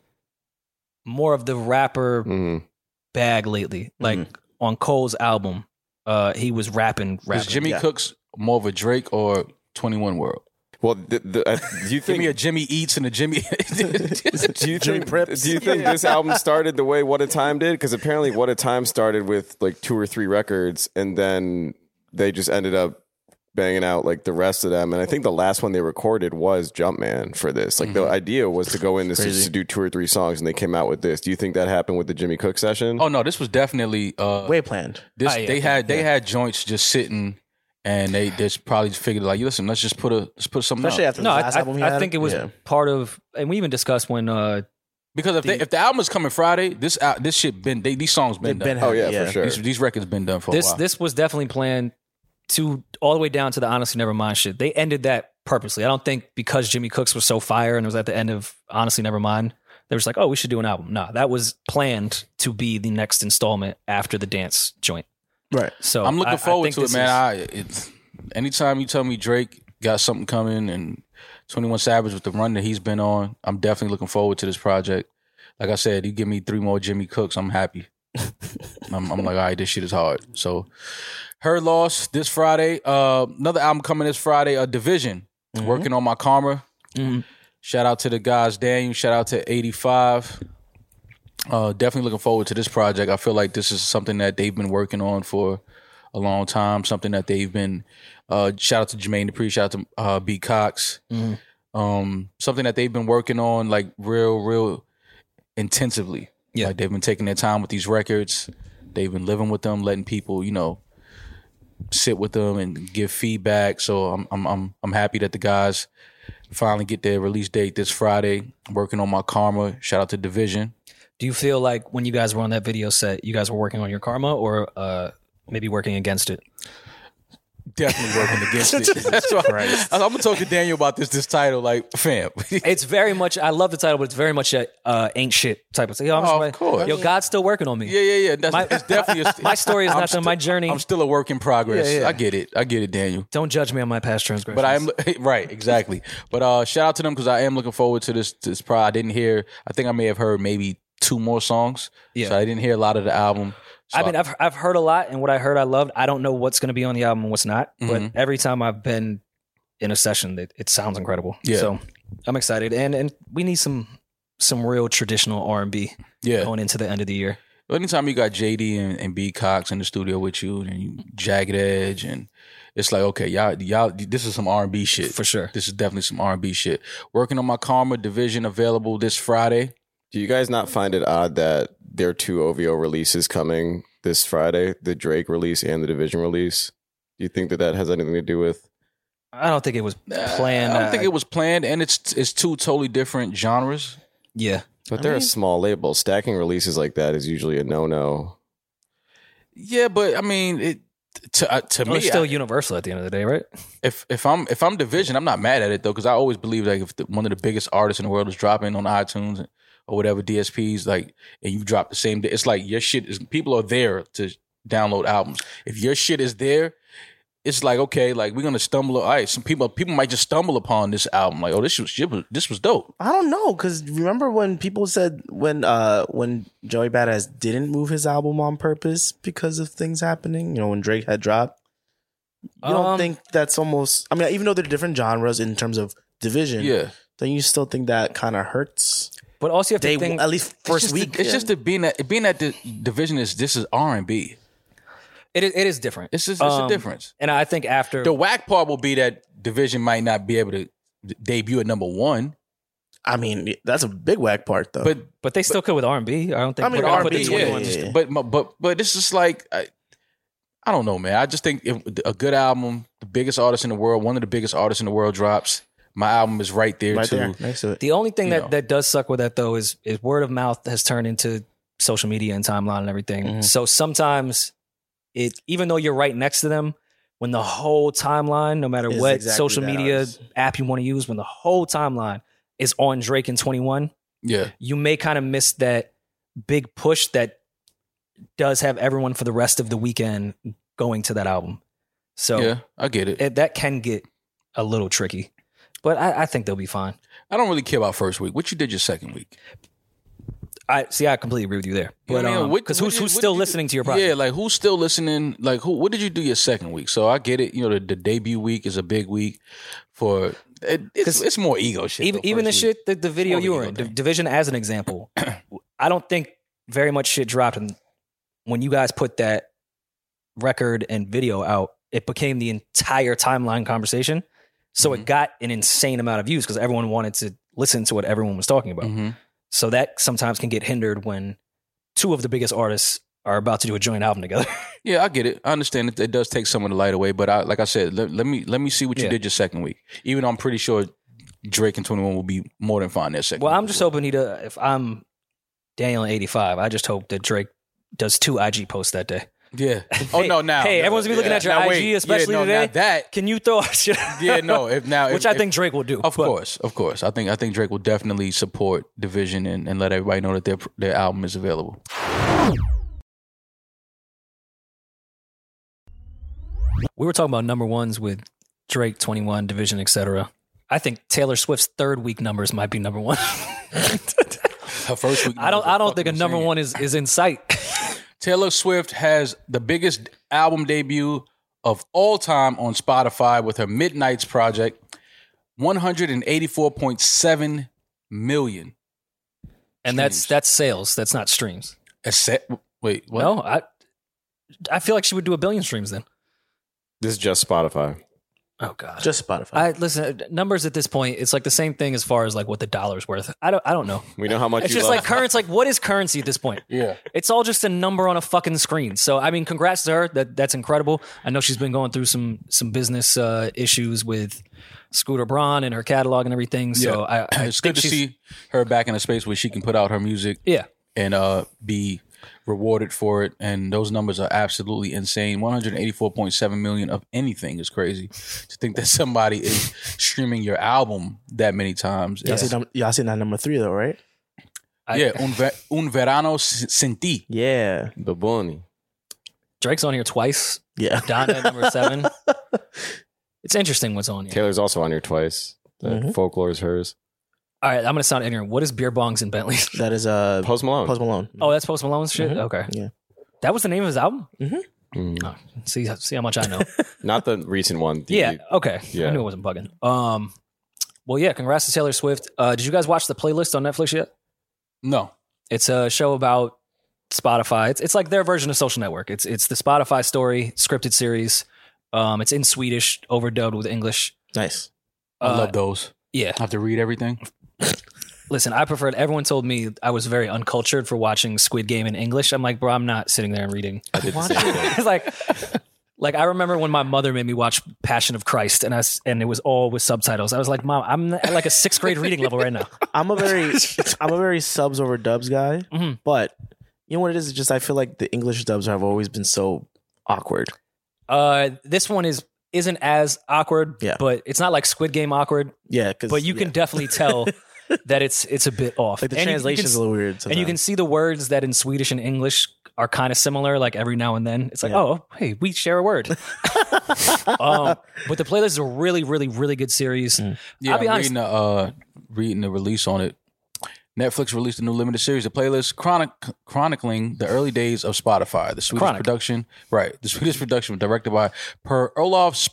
more of the rapper Mhm. bag lately. Like on Cole's album, he was rapping. Is Jimmy Yeah. Cooks more of a Drake or 21 World? Well, do you Give me a think? Jimmy Eats and a Jimmy. Do you Jimmy think? Prips. Do you think this album started the way What a Time did? Because apparently, What a Time started with like 2 or 3 records, and then they just ended up banging out like the rest of them. And I think the last one they recorded was Jumpman for this. Like the idea was to go in this Crazy. to do 2 or 3 songs, and they came out with this. Do you think that happened with the Jimmy Cook session? Oh no, this was definitely Way planned. this. yeah, They had joints just sitting, and they just probably just figured like, listen, let's put something Especially out. after No, the last album he I had. think it was Yeah. part of, and we even discussed when Because if the album is coming Friday, this shit been these songs been They've done. been Oh yeah, yeah. for sure. These records been done for a while. this was definitely planned to all the way down to the Honestly Nevermind shit. They ended that purposely. I don't think because Jimmy Cooks was so fire and it was at the end of Honestly Nevermind, they were just like, oh, we should do an album. No, that was planned to be the next installment after the dance joint. Right. So I'm looking forward think to it, this man. is- Anytime you tell me Drake got something coming and 21 Savage with the run that he's been on, I'm definitely looking forward to this project. Like I said, you give me 3 more Jimmy Cooks, I'm happy. I'm like, all right, this shit is hard. So, Her Loss this Friday. Another album coming this Friday, Division. working on my karma. Shout out to the guys, Daniel. Shout out to 85. Definitely looking forward to this project. I feel like this is something that they've been working on for a long time. Something that they've been. Shout out to Jermaine Dupri. Shout out to B. Cox. Something that they've been working on like real intensively. Yeah, like they've been taking their time with these records. They've been living with them, letting people, sit with them and give feedback. So I'm happy that the guys finally get their release date this Friday. Working on my karma. Shout out to Division. Do you feel like when you guys were on that video set, you guys were working on your karma or maybe working against it? Definitely working against it. That's right. I'm gonna talk to Daniel about this title, like, fam. It's very much. I love the title, but it's very much a ain't shit type of thing. Of course. Yo, God's still working on me. Yeah. It's definitely my story is not done. My journey. I'm still a work in progress. Yeah. I get it, Daniel. Don't judge me on my past transgressions. But I am right, exactly. But shout out to them because I am looking forward to this. I didn't hear. I think I may have heard maybe 2 more songs. Yeah. So I didn't hear a lot of the album. So I've heard a lot, and what I heard I loved. I don't know what's going to be on the album and what's not, but every time I've been in a session, it sounds incredible. Yeah. So I'm excited, and we need some real traditional R&B going into the end of the year. Anytime you got JD and B. Cox in the studio with you, and you Jagged Edge, and it's like, okay, y'all, this is some R&B shit for sure. This is definitely some R&B shit. Working on my Karma Division, available this Friday. Do you guys not find it odd that there are 2 OVO releases coming this Friday, the Drake release and the Division release? Do you think that has anything to do with? I don't think it was planned. I don't think it was planned, and it's 2 totally different genres. Yeah. But they're a small label. Stacking releases like that is usually a no-no. Yeah, but I mean, to me, it's still Universal at the end of the day, right? If I'm Division, I'm not mad at it though, because I always believe like if one of the biggest artists in the world is dropping on iTunes or whatever DSPs, like, and you drop the same day, it's like your shit is, people are there to download albums. If your shit is there, it's like, okay, like we're gonna stumble. All right, some people might just stumble upon this album, like, oh, this was dope. I don't know, because remember when people said when Joey Badass didn't move his album on purpose because of things happening, when Drake had dropped. You don't think that's almost? I mean, even though they're different genres in terms of Division, then you still think that kind of hurts. But also, you have to think at least first week. It's just being at the Division this is R&B. It is different. It's a difference. And I think after the whack part will be that Division might not be able to debut at number 1. I mean, that's a big whack part though. But they still could with R&B. I don't think. I mean, R&B, yeah. But this is like I don't know, man. I just think if a good album, the biggest artist in the world, one of the biggest artists in the world drops, my album is right there too. There, next to it. The only thing that does suck with that though is word of mouth has turned into social media and timeline and everything. Mm-hmm. So sometimes even though you're right next to them, when the whole timeline, no matter what exactly social media app you want to use, when the whole timeline is on Drake and 21, you may kind of miss that big push that does have everyone for the rest of the weekend going to that album. So yeah, I get it. That can get a little tricky, but I think they'll be fine. I don't really care about first week. What you did your second week? I completely agree with you there. But because who's still listening to your project? Yeah, like who's still listening? Like what did you do your second week? So I get it. The debut week is a big week for. It's more ego shit. Even the shit the video you were in, Division as an example. I don't think very much shit dropped, and when you guys put that record and video out, it became the entire timeline conversation. So it got an insane amount of views because everyone wanted to listen to what everyone was talking about. Mm-hmm. So that sometimes can get hindered when 2 of the biggest artists are about to do a joint album together. Yeah, I get it. I understand it does take some of the light away, but like I said, let me see what you did your second week. Even though I'm pretty sure Drake and 21 will be more than fine their second week. Well, I'm just hoping if I'm Daniel 85, I just hope that Drake does 2 IG posts that day. Yeah. Oh no! Now, everyone's gonna be looking at your IG, especially today. That can you throw out shit? Yeah, no. Which I think Drake will do. Of course. I think Drake will definitely support Division and let everybody know that their album is available. We were talking about number ones with Drake, 21, Division, etc. I think Taylor Swift's 3rd week numbers might be number 1. Her first week. I don't think a number 1 is in sight. Taylor Swift has the biggest album debut of all time on Spotify with her Midnights project. 184.7 million. And that's sales. That's not streams. Wait, what? No, I feel like she would do 1 billion streams then. This is just Spotify. Oh God, Just Spotify. Listen, numbers at this point, it's like the same thing as far as like what the dollar's worth. I don't know. We know how much It's you just love. like currency. Like, what is currency at this point? Yeah. It's all just a number on a fucking screen. So, I mean, congrats to her. That's incredible. I know she's been going through some business issues with Scooter Braun and her catalog and everything. So, Yeah. It's good to see her back in a space where she can put out her music. Yeah. And be rewarded for it. And those numbers are absolutely insane. 184.7 million of anything is crazy. To think that somebody is streaming your album that many times. Y'all seen that number 3 though, right? Un Verano Sin Ti. Yeah. Baboni. Drake's on here twice. Yeah. Donna at number 7. It's interesting what's on here. Taylor's also on here twice. Folklore is hers. All right, I'm going to sound ignorant. What is beer bongs and Bentleys? That is Post Malone. Post Malone. Oh, that's Post Malone's shit? Okay. Yeah. That was the name of his album? Mm. Oh, see how much I know. Not the recent one. Yeah. Okay. Yeah. I knew it wasn't bugging. Well, yeah. Congrats to Taylor Swift. Did you guys watch the playlist on Netflix yet? No. It's a show about Spotify. It's like their version of Social Network. It's the Spotify story scripted series. It's in Swedish, overdubbed with English. Nice. I love those. Yeah. I have to read everything. Listen, I preferred. Everyone told me I was very uncultured for watching Squid Game in English. I'm like, bro, I'm not sitting there and reading. I did the same thing. It's like I remember when my mother made me watch Passion of Christ, and it was all with subtitles. I was like, Mom, I'm at like a 6th grade reading level right now. I'm a very subs over dubs guy, but you know what it is? It's just I feel like the English dubs have always been so awkward. This one isn't as awkward, Yeah. but it's not like Squid Game awkward. Yeah, But you can definitely tell that it's a bit off. like the And you translation's can- a little weird. And you can see the words that in Swedish and English are kind of similar, like every now and then. It's like, oh, hey, we share a word. But the playlist is a really, really, really good series. Yeah, I'll be I'm honest. reading the release on it. Netflix released a new limited series, The Playlist, chronicling the early days of Spotify. The Swedish production, right? The Swedish production was directed by Per Olof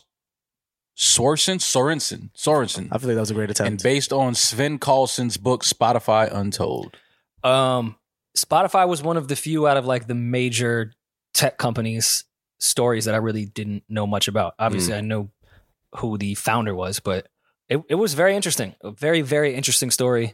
Sorensen. I feel like that was a great attempt. And based on Sven Carlson's book, Spotify Untold. Spotify was one of the few out of like the major tech companies' stories that I really didn't know much about. Obviously, I know who the founder was, but it was very interesting. A very, very interesting story.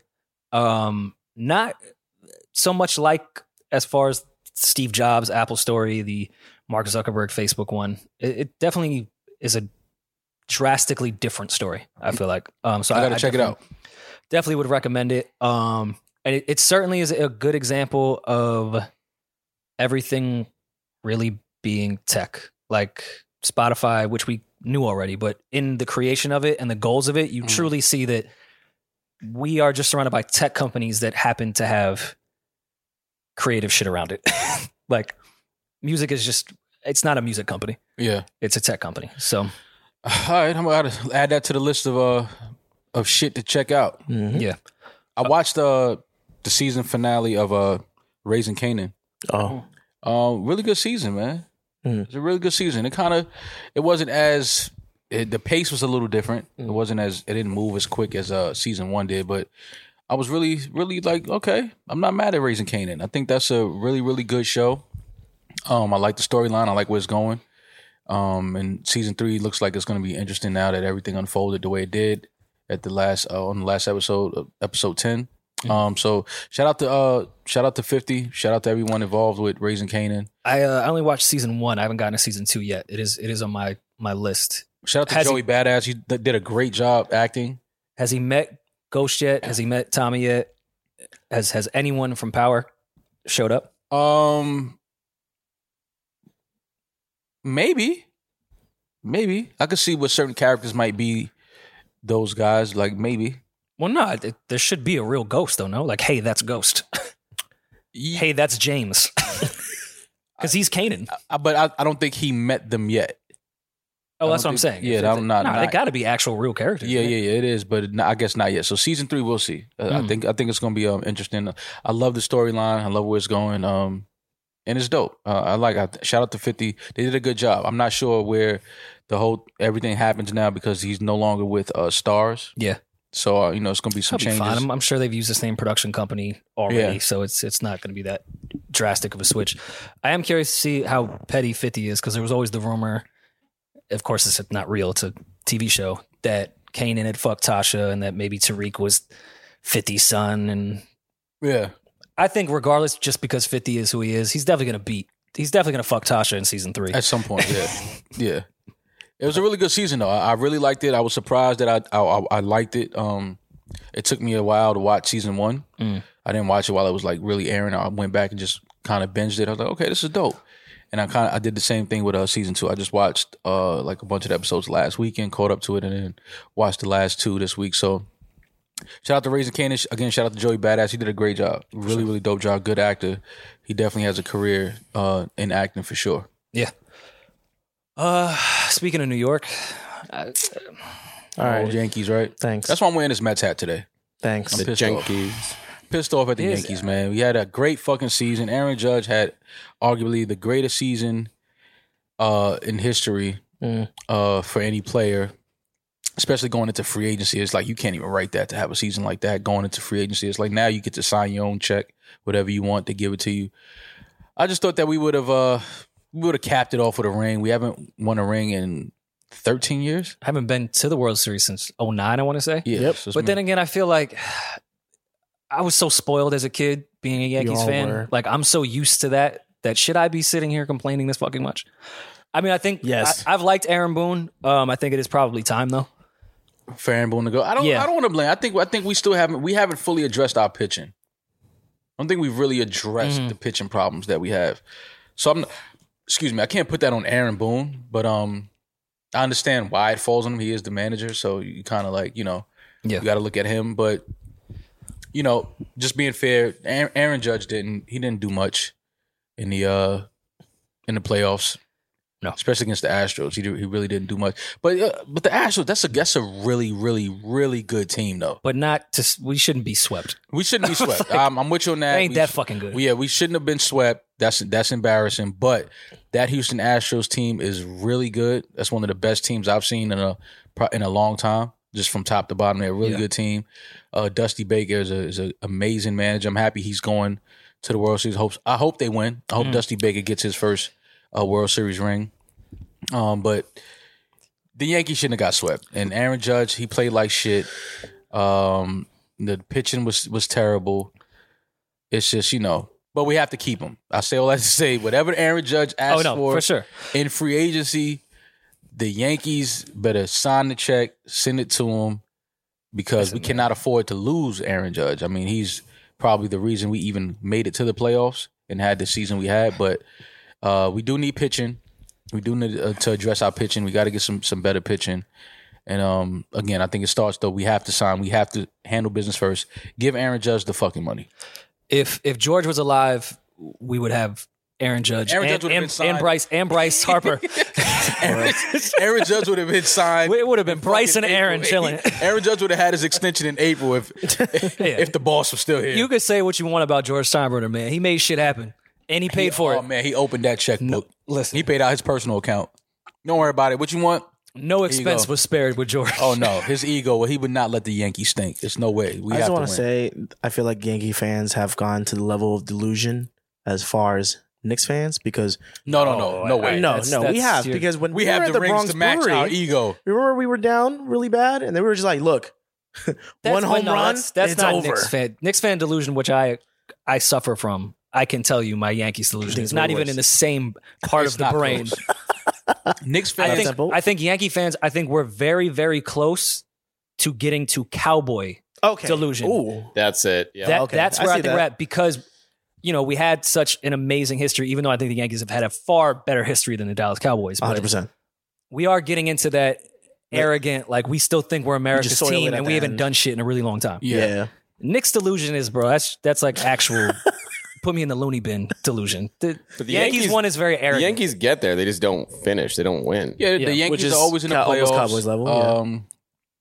Not so much like as far as Steve Jobs' Apple story, the Mark Zuckerberg Facebook one. It definitely is a drastically different story, I feel like. So I got to check it out. Definitely would recommend it. And it certainly is a good example of everything really being tech, like Spotify, which we knew already, but in the creation of it and the goals of it, you truly see that we are just surrounded by tech companies that happen to have creative shit around it. Like music is just, it's not a music company. Yeah. It's a tech company. So, all right, I'm going to add that to the list of shit to check out. yeah. I watched the season finale of Raising Kanan. Really good season, man. It's a really good season. It wasn't as the pace was a little different. It didn't move as quick as season 1 did, but I was really, really like, okay, I'm not mad at Raising Kanan. I think that's a really, really good show. I like the storyline. I like where it's going. And season 3 looks like it's going to be interesting now that everything unfolded the way it did at the last on the last episode, episode 10. So shout out to 50. Shout out to everyone involved with Raising Kanan. I only watched season 1. I haven't gotten to season 2 yet. It is on my list. Shout out to Joey Badass. He did a great job acting. Has he met Ghost yet? Has he met Tommy yet? Has anyone from Power showed up? Maybe. I could see what certain characters might be. Those guys, like maybe. Well, no, there should be a real Ghost, though, no? Like, hey, that's Ghost. Hey, that's James. Because he's Kanan. But I don't think he met them yet. Oh, that's what I'm saying. Yeah, I'm not. They got to be actual real characters. Yeah, it is, but I guess not yet. So season 3, we'll see. I think it's going to be interesting. I love the storyline. I love where it's going. and it's dope. Shout out to 50. They did a good job. I'm not sure where everything happens now because he's no longer with Stars. Yeah. So it's going to be some changes. Fine. I'm sure they've used the same production company already, so it's not going to be that drastic of a switch. I am curious to see how petty 50 is because there was always the rumor. Of course, it's not real. It's a TV show that Kanan had fucked Tasha and that maybe Tariq was 50's son. And yeah, I think regardless, just because 50 is who he is, he's definitely going to fuck Tasha in season 3 at some point. Yeah, yeah. It was a really good season though. I really liked it. I was surprised that I liked it. It took me a while to watch season 1. I didn't watch it while it was like really airing. I went back and just kind of binged it. I was like, okay, this is dope. And I did the same thing with season 2. I just watched like a bunch of episodes last weekend, caught up to it, and then watched the last 2 this week. So shout out to Raising Kanan. Again, shout out to Joey Badass. He did a great job. Really, really dope job. Good actor. He definitely has a career in acting for sure. Yeah. Speaking of New York, all right, Yankees, right? Thanks. That's why I'm wearing this Mets hat today. Thanks. I'm pissed off at the Yankees, man. We had a great fucking season. Aaron Judge had arguably the greatest season in history for any player, especially going into free agency. It's like you can't even write that to have a season like that going into free agency. It's like now you get to sign your own check, whatever you want, they give it to you. I just thought that we would have capped it off with a ring. We haven't won a ring in 13 years. I haven't been to the World Series since 2009, I want to say. Yeah. Yep. So but then again, I feel like I was so spoiled as a kid being a Yankees fan. Were. Like, I'm so used to that should I be sitting here complaining this fucking much? I mean, I think yes. I've liked Aaron Boone. I think it is probably time, though. for Aaron Boone to go. I don't want to blame. I think we haven't fully addressed our pitching. I don't think we've really addressed the pitching problems that we have. So I can't put that on Aaron Boone, but I understand why it falls on him. He is the manager, so you kind of like, you got to look at him. But, just being fair, Aaron Judge didn't do much in the playoffs. No, especially against the Astros, he really didn't do much. But the Astros, that's a really, really, really good team, though. But we shouldn't be swept. We shouldn't be swept. I'm with you on that. They ain't that fucking good. Yeah, we shouldn't have been swept. That's embarrassing. But that Houston Astros team is really good. That's one of the best teams I've seen in a long time. Just from top to bottom, they're a really good team. Dusty Baker is an amazing manager. I'm happy he's going to the World Series. I hope they win. I hope Dusty Baker gets his first World Series ring. But the Yankees shouldn't have got swept. And Aaron Judge, he played like shit. The pitching was terrible. It's just, but we have to keep him. I say all that to say, whatever Aaron Judge asks for sure. In free agency, the Yankees better sign the check, send it to him, because we cannot afford to lose Aaron Judge. I mean, he's probably the reason we even made it to the playoffs and had the season we had. But we do need pitching. We do need to address our pitching. We got to get some better pitching. And again, I think it starts though. We have to sign. We have to handle business first. Give Aaron Judge the fucking money. If George was alive, we would have Aaron Judge, and Bryce Harper. Aaron Judge would have been signed. It would have been Bryce and Aaron chilling. Aaron Judge would have had his extension in April if the boss was still here. You could say what you want about George Steinbrenner, man. He made shit happen, and he paid for it. Oh man, he opened that checkbook. No, listen, he paid out his personal account. Don't worry about it. What you want? No expense was spared with George. Oh no, his ego. He would not let the Yankees stink. There's no way. I just want to say, I feel like Yankee fans have gone to the level of delusion as far as Knicks fans, because no way. No, we have, because when we have the rings Bronx to match Brewery, our ego. Remember we were down really bad, and they were just like, "Look, one home run, that's it's not over." Knicks fan delusion, which I suffer from. I can tell you, my Yankees delusion is not even in the same part of the brain. Knicks fans. I think Yankee fans. I think we're very, very close to getting to Cowboy delusion. Ooh. That's it. Yeah. That's where I think we're at, because we had such an amazing history, even though I think the Yankees have had a far better history than the Dallas Cowboys. 100%. We are getting into that arrogant, like we still think we're America's team and we haven't done shit in a really long time. Yeah. Knicks delusion is, bro, that's like actual, put me in the loony bin delusion. The Yankees one is very arrogant. The Yankees get there. They just don't finish. They don't win. Yeah, the Yankees are always in the playoffs. Cowboys level.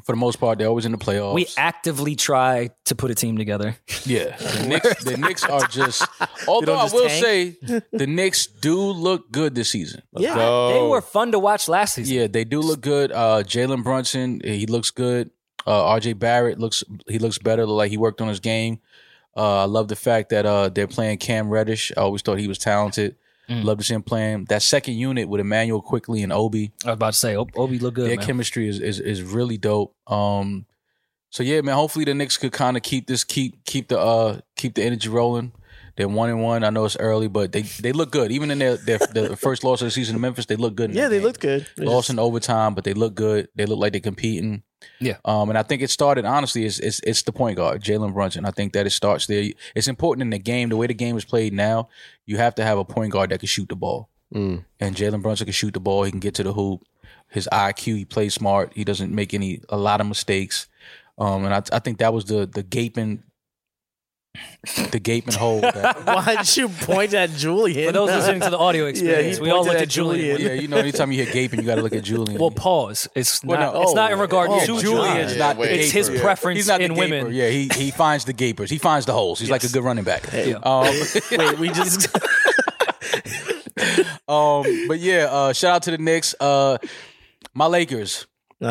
For the most part, they're always in the playoffs. We actively try to put a team together. Yeah, the Knicks are just. Although I just will tank? say, the Knicks do look good this season. Yeah. They were fun to watch last season. Yeah, they do look good. Jalen Brunson, he looks good. RJ Barrett looks better. Look like he worked on his game. I love the fact that they're playing Cam Reddish. I always thought he was talented. Love to see him playing. That second unit with Emmanuel Quickly and Obi. I was about to say, Obi look good, Their man. chemistry is really dope. So yeah, man. Hopefully the Knicks could kind of keep the energy rolling. They're 1-1. I know it's early, but they look good. Even in their first loss of the season in Memphis, they look good. Yeah, they looked good. Lost in overtime, but they look good. They look like they're competing. Yeah. And I think it started, honestly, it's the point guard, Jalen Brunson. I think that it starts there. It's important in the game. The way the game is played now, you have to have a point guard that can shoot the ball. And Jalen Brunson can shoot the ball. He can get to the hoop. His IQ, he plays smart. He doesn't make a lot of mistakes. And I think that was the gaping hole. Why did you point at Julian? For those listening to the audio experience, he we all pointed looked at at Julian. Julian. Anytime you hear gaping, you got to look at Julian. Well, pause. It's Well, not. no. It's not in regard to Julian's Yeah, not. wait. the It's his gaper. preference He's not the in gaper. women. Yeah, he finds the gapers. He finds the holes. He's like a good running back. Wait, we just But yeah, shout out to the Knicks. My Lakers.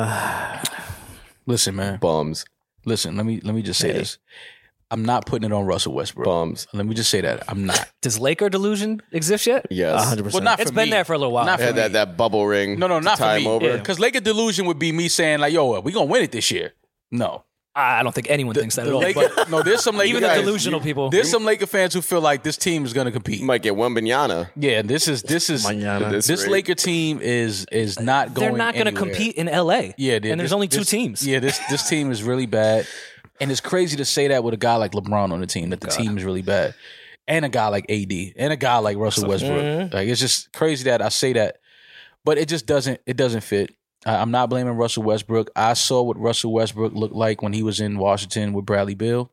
Listen, man. Bums. Listen, let me just say this. I'm not putting it on Russell Westbrook. Bums. Let me just say that. I'm not. Does Laker delusion exist yet? Yes. 100%. Well, not It's for been me. there for a little while. Not for Had me. that bubble ring. No, not for time me. over. Because Laker delusion would be me saying like, "Yo, we gonna win it this year." No. I don't think anyone thinks that at all. Laker, But no, there's some Laker even the guys- delusional people. There's some Laker fans who feel like this team is gonna compete. You might get Wembanyama. Yeah, this is Mañana. this rate. Laker team is not going. They're not going to anywhere. compete in LA. Yeah, and there's only two teams. Yeah, this team is really bad, and it's crazy to say that with a guy like LeBron on the team, that the team is really bad, and a guy like AD, and a guy like Russell Westbrook. Like, it's just crazy that I say that, but it just doesn't fit. I'm not blaming Russell Westbrook. I saw what Russell Westbrook looked like when he was in Washington with Bradley Beal.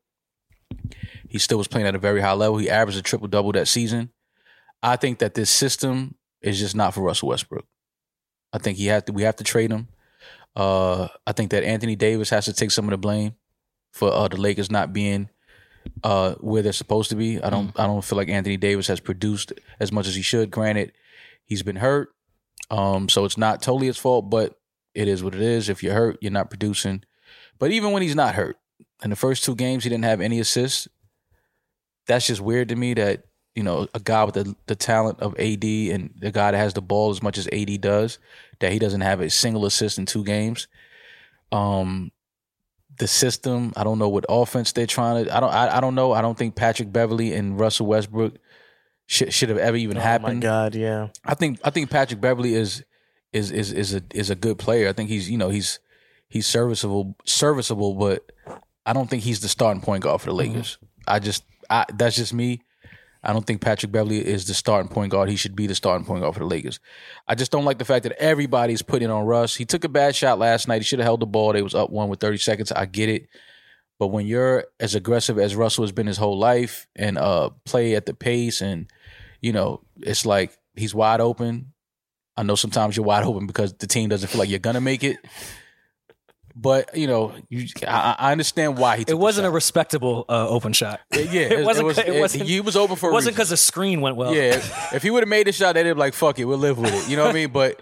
He still was playing at a very high level. He averaged a triple-double that season. I think that this system is just not for Russell Westbrook. I think we have to trade him. I think that Anthony Davis has to take some of the blame for the Lakers not being where they're supposed to be. I don't feel like Anthony Davis has produced as much as he should. Granted, he's been hurt, so it's not totally his fault, but it is what it is. If you're hurt, you're not producing. But even when he's not hurt, in the first 2 games, he didn't have any assists. That's just weird to me that, you know, a guy with the talent of AD and the guy that has the ball as much as AD does, that he doesn't have a single assist in 2 games. The system, I don't know what offense they're trying to. I don't know. I don't think Patrick Beverley and Russell Westbrook should have ever even happened. Oh my God, yeah. I think Patrick Beverley is a good player. I think he's serviceable, but I don't think he's the starting point guard for the Lakers. That's just me. I don't think Patrick Beverley is the starting point guard. He should be the starting point guard for the Lakers. I just don't like the fact that everybody's putting on Russ. He took a bad shot last night. He should have held the ball. They was up 1 with 30 seconds. I get it. But when you're as aggressive as Russell has been his whole life and play at the pace and, you know, it's like he's wide open. I know sometimes you're wide open because the team doesn't feel like you're going to make it. But, you know, I understand why he took It wasn't the a shot. respectable open shot. Yeah, it wasn't. He was open for a Wasn't reason. because the screen went well. Yeah, if he would have made the shot, they'd be like, "Fuck it, we'll live with it." You know what I mean? But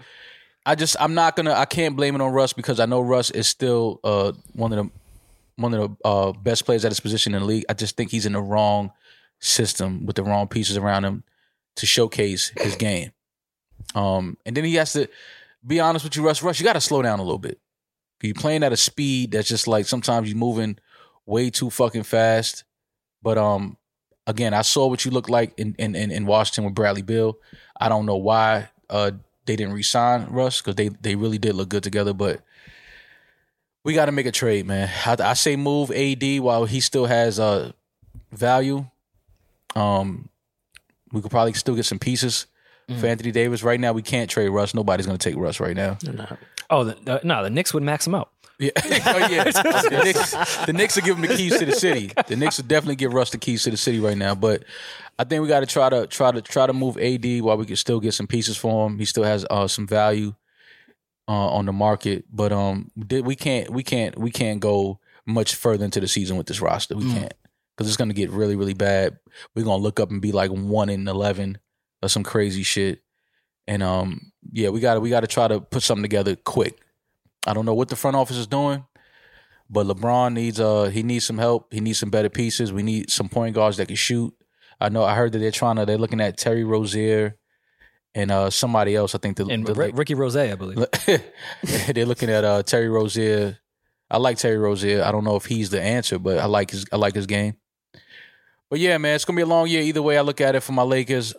I can't blame it on Russ because I know Russ is still one of the best players at his position in the league. I just think he's in the wrong system with the wrong pieces around him to showcase his game. And then he has to be honest with you, Russ. You got to slow down a little bit. You're playing at a speed that's just like sometimes you're moving way too fucking fast. But again, I saw what you look like in Washington with Bradley Beal. I don't know why they didn't re-sign Russ because they really did look good together. But we got to make a trade, man. I say move AD while he still has value. We could probably still get some pieces for Anthony Davis. Right now, we can't trade Russ. Nobody's going to take Russ right now. Oh, the Knicks would max him out. Yeah, the Knicks will give him the keys to the city. The Knicks will definitely give Russ the keys to the city right now. But I think we got to try to move AD while we can still get some pieces for him. He still has some value. on the market, but we can't go much further into the season with this roster. We can't, because it's going to get really, really bad. We're going to look up and be like 1-11 or some crazy shit. And we got to try to put something together quick. I don't know what the front office is doing, but LeBron needs some help. He needs some better pieces. We need some point guards that can shoot. I heard that they're looking at Terry Rozier and somebody else. I think Ricky Rose, I believe. They're looking at Terry Rozier. I like Terry Rozier. I don't know if he's the answer, but I like his game. But yeah, man, it's gonna be a long year. Either way I look at it for my Lakers.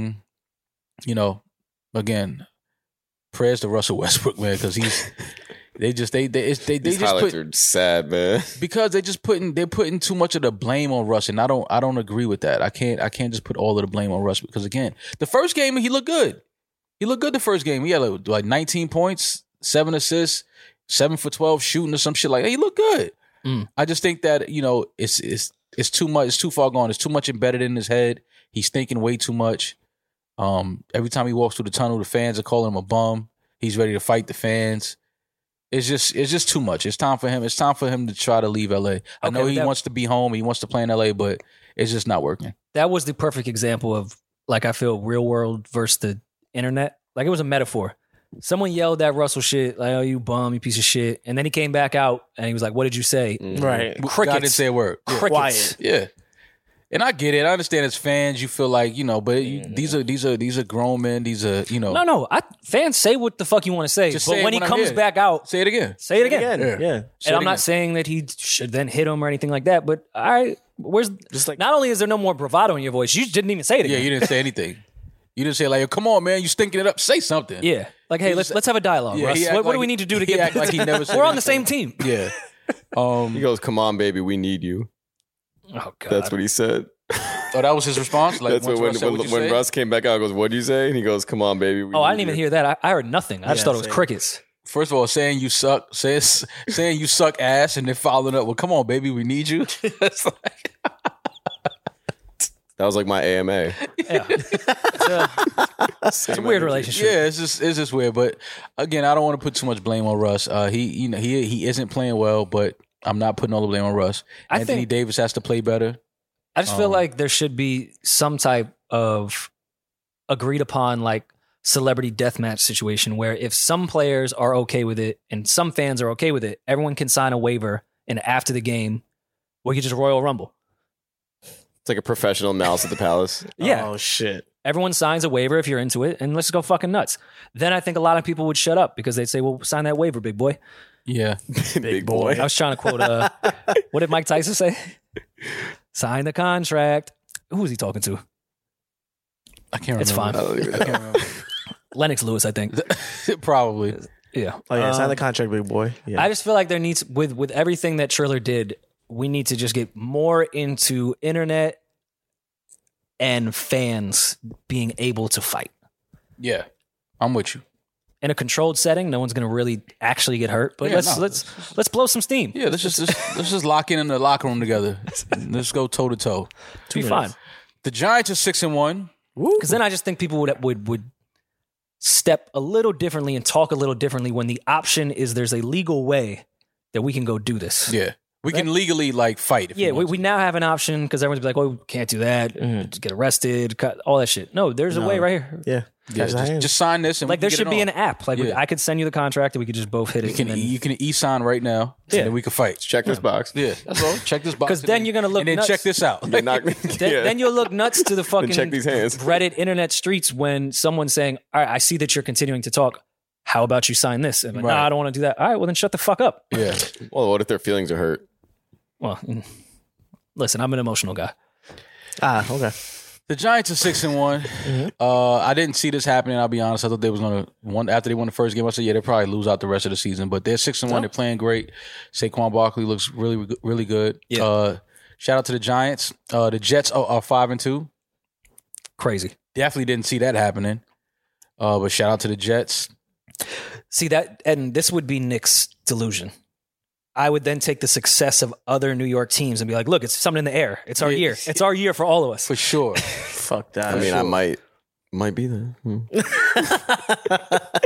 Again, prayers to Russell Westbrook, man, because they just highlights are sad, man. Because they're putting too much of the blame on Russ, and I don't agree with that. I can't just put all of the blame on Russ, because again, the first game he looked good. He looked good the first game. He had like 19 points, 7 assists, 7 for 12 shooting or some shit like that. He looked good. I just think that it's too much. It's too far gone. It's too much embedded in his head. He's thinking way too much. Every time he walks through the tunnel, the fans are calling him a bum. He's ready to fight the fans. It's just too much. It's time for him. It's time for him to try to leave LA. I know he wants to be home. He wants to play in LA, but it's just not working. That was the perfect example of, like, I feel real world versus the internet. Like, it was a metaphor. Someone yelled at Russell shit, like, "Oh, you bum, you piece of shit," and then he came back out and he was like, "What did you say?" Right. Crickets. I didn't say a word. Yeah. Quiet. Yeah. And I get it. I understand as fans, you feel like, but these are grown men. These are, No. Fans say what the fuck you want to say. Just but say when it he when comes back out, say it again. Say it again. Yeah. And I'm not saying that he should then hit him or anything like that, but not only is there no more bravado in your voice, you didn't even say it again. Yeah, you didn't say anything. You didn't say like, "Come on, man, you stinking it up. Say something." Yeah. Like, hey, let's have a dialogue, Yeah, Russ. What do we need to do to get act like he never said We're on the anything. same team. Yeah. He goes, "Come on, baby, we need you." Oh, God. That's what he said. Oh, that was his response? Like, That's when Russ came back out, he goes, "What'd you say?" And he goes, "Come on, baby, we I need didn't even you." hear that. I heard nothing. I just thought it was crickets. First of all, saying you suck ass, and then following up with, "Come on, baby, we need you." It's like, That was like my AMA. Yeah. It's a weird relationship. yeah, it's just weird. But again, I don't want to put too much blame on Russ. He isn't playing well, but I'm not putting all the blame on Russ. Anthony Davis has to play better. I just feel like there should be some type of agreed upon, like, celebrity deathmatch situation where if some players are okay with it and some fans are okay with it, everyone can sign a waiver, and after the game, we could just Royal Rumble. It's like a professional mouse at the palace. Yeah. Oh, shit. Everyone signs a waiver if you're into it, and let's go fucking nuts. Then I think a lot of people would shut up because they'd say, "Well, sign that waiver, big boy." Yeah, Big boy. I was trying to quote, what did Mike Tyson say? Sign the contract. Who was he talking to? I can't remember. It's fine. I don't even know. I can't remember. Lennox Lewis, I think. Probably. Yeah. Oh, yeah. Sign the contract, big boy. Yeah. I just feel like there needs, with everything that Triller did, we need to just get more into internet and fans being able to fight. Yeah, I'm with you. In a controlled setting, no one's going to really actually get hurt. But Yeah, let's blow some steam. Yeah, let's just lock in the locker room together. Let's go toe to toe. Be fine. The Giants are 6-1. Because then I just think people would step a little differently and talk a little differently when the option is there's a legal way that we can go do this. Yeah, we can legally like fight. If Yeah, we want we now have an option because everyone's be like, "Oh, we can't do that. Just get arrested, cut, all that shit." No, there's a way right here. Yeah. to. Yeah, just sign this and Like, we there can should get be it an app. Like, Yeah. I could send you the contract and we could just both hit it. on. You can e-sign right now. Yeah. And then we can fight. Check this box. Yeah, that's all. Check this box. 'Cause then you're gonna look and then nuts. check this out. You're not- Then you'll look nuts to the fucking check these hands. Reddit internet streets when someone's saying, "All right, I see that you're continuing to talk. How about you sign this?" And I'm like, Right. "No, I don't want to do that." All right, well then shut the fuck up. Yeah, Well, what if their feelings are hurt? Well, listen, I'm an emotional guy. Okay. the Giants are 6-1. I didn't see this happening. I'll be honest. I thought they was gonna after they won the first game. I said, yeah, they'll probably lose out the rest of the season. But they're 6-1. They're playing great. Saquon Barkley looks really, really good. Yeah. Shout out to the Giants. The Jets are 5-2. Crazy. Definitely didn't see that happening. But shout out to the Jets. See that, and this would be Nick's delusion. I would then take the success of other New York teams and be like, "Look, it's something in the air. It's our year. It's our year for all of us." For sure. Fuck that. I mean, I might be there.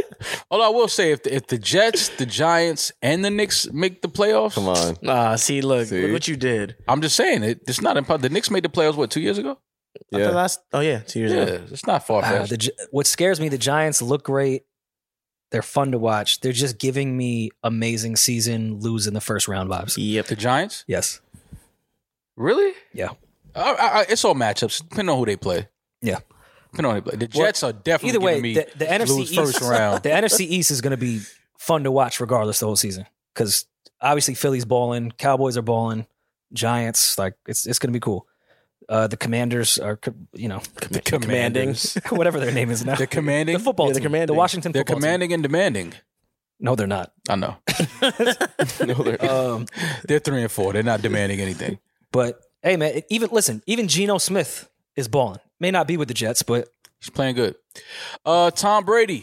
Although I will say, if the Jets, the Giants, and the Knicks make the playoffs, Come on. Look what you did. I'm just saying it's not impossible. The Knicks made the playoffs 2 years ago? Yeah. 2 years Yeah, ago. it's not far fetched. What scares me, the Giants look great. They're fun to watch. They're just giving me amazing season, lose in the first round vibes. Yep. The Giants, Yes. really? Yeah. It's all matchups, depending on who they play. Yeah. Depending on who they play. The Jets are definitely Either way, giving me the NFC lose East, first round. the NFC East is going to be fun to watch regardless the whole season because obviously Philly's balling, Cowboys are balling, Giants, like it's going to be cool. The Commanders are, The commanding, whatever their name is now. they're commanding. The football team, commanding. the Washington They're football commanding and demanding. team. No, they're not. I know. No, they're- They're 3 and 4. They're not demanding anything. But hey, man, even Geno Smith is balling. May not be with the Jets, but He's playing good. Tom Brady.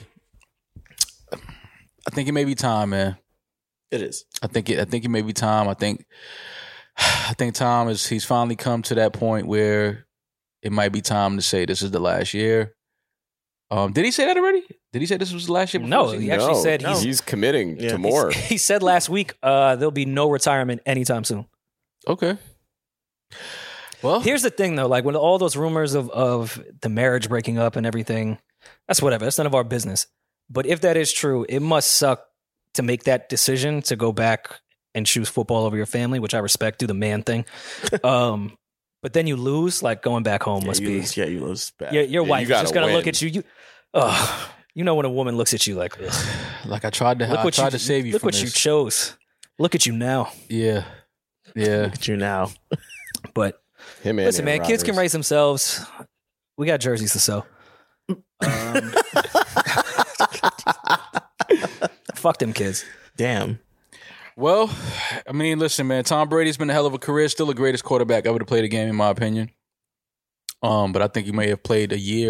I think it may be time, man. It is. I think it may be time. I think Tom he's finally come to that point where it might be time to say this is the last year. Did he say that already? Did he say this was the last year? No, he actually said he's committing to more. He said last week there'll be no retirement anytime soon. Okay. Well, Here's the thing, though. Like, when all those rumors of the marriage breaking up and everything, that's whatever. That's none of our business. But if that is true, it must suck to make that decision to go back and choose football over your family, which I respect, do the man thing. But then you lose, like going back home must be. You lose bad. Your wife is gotta just going to win. look at you. You know when a woman looks at you like this. like I tried to save you Look from what this. you chose. Look at you now. Yeah. Look at you now. But Him and listen, Aaron man, kids can Rodgers. raise themselves. We got jerseys to sell. Fuck them kids. Damn. Well, I mean, listen, man. Tom Brady's been a hell of a career. Still the greatest quarterback ever to play the game, in my opinion. But I think he may have played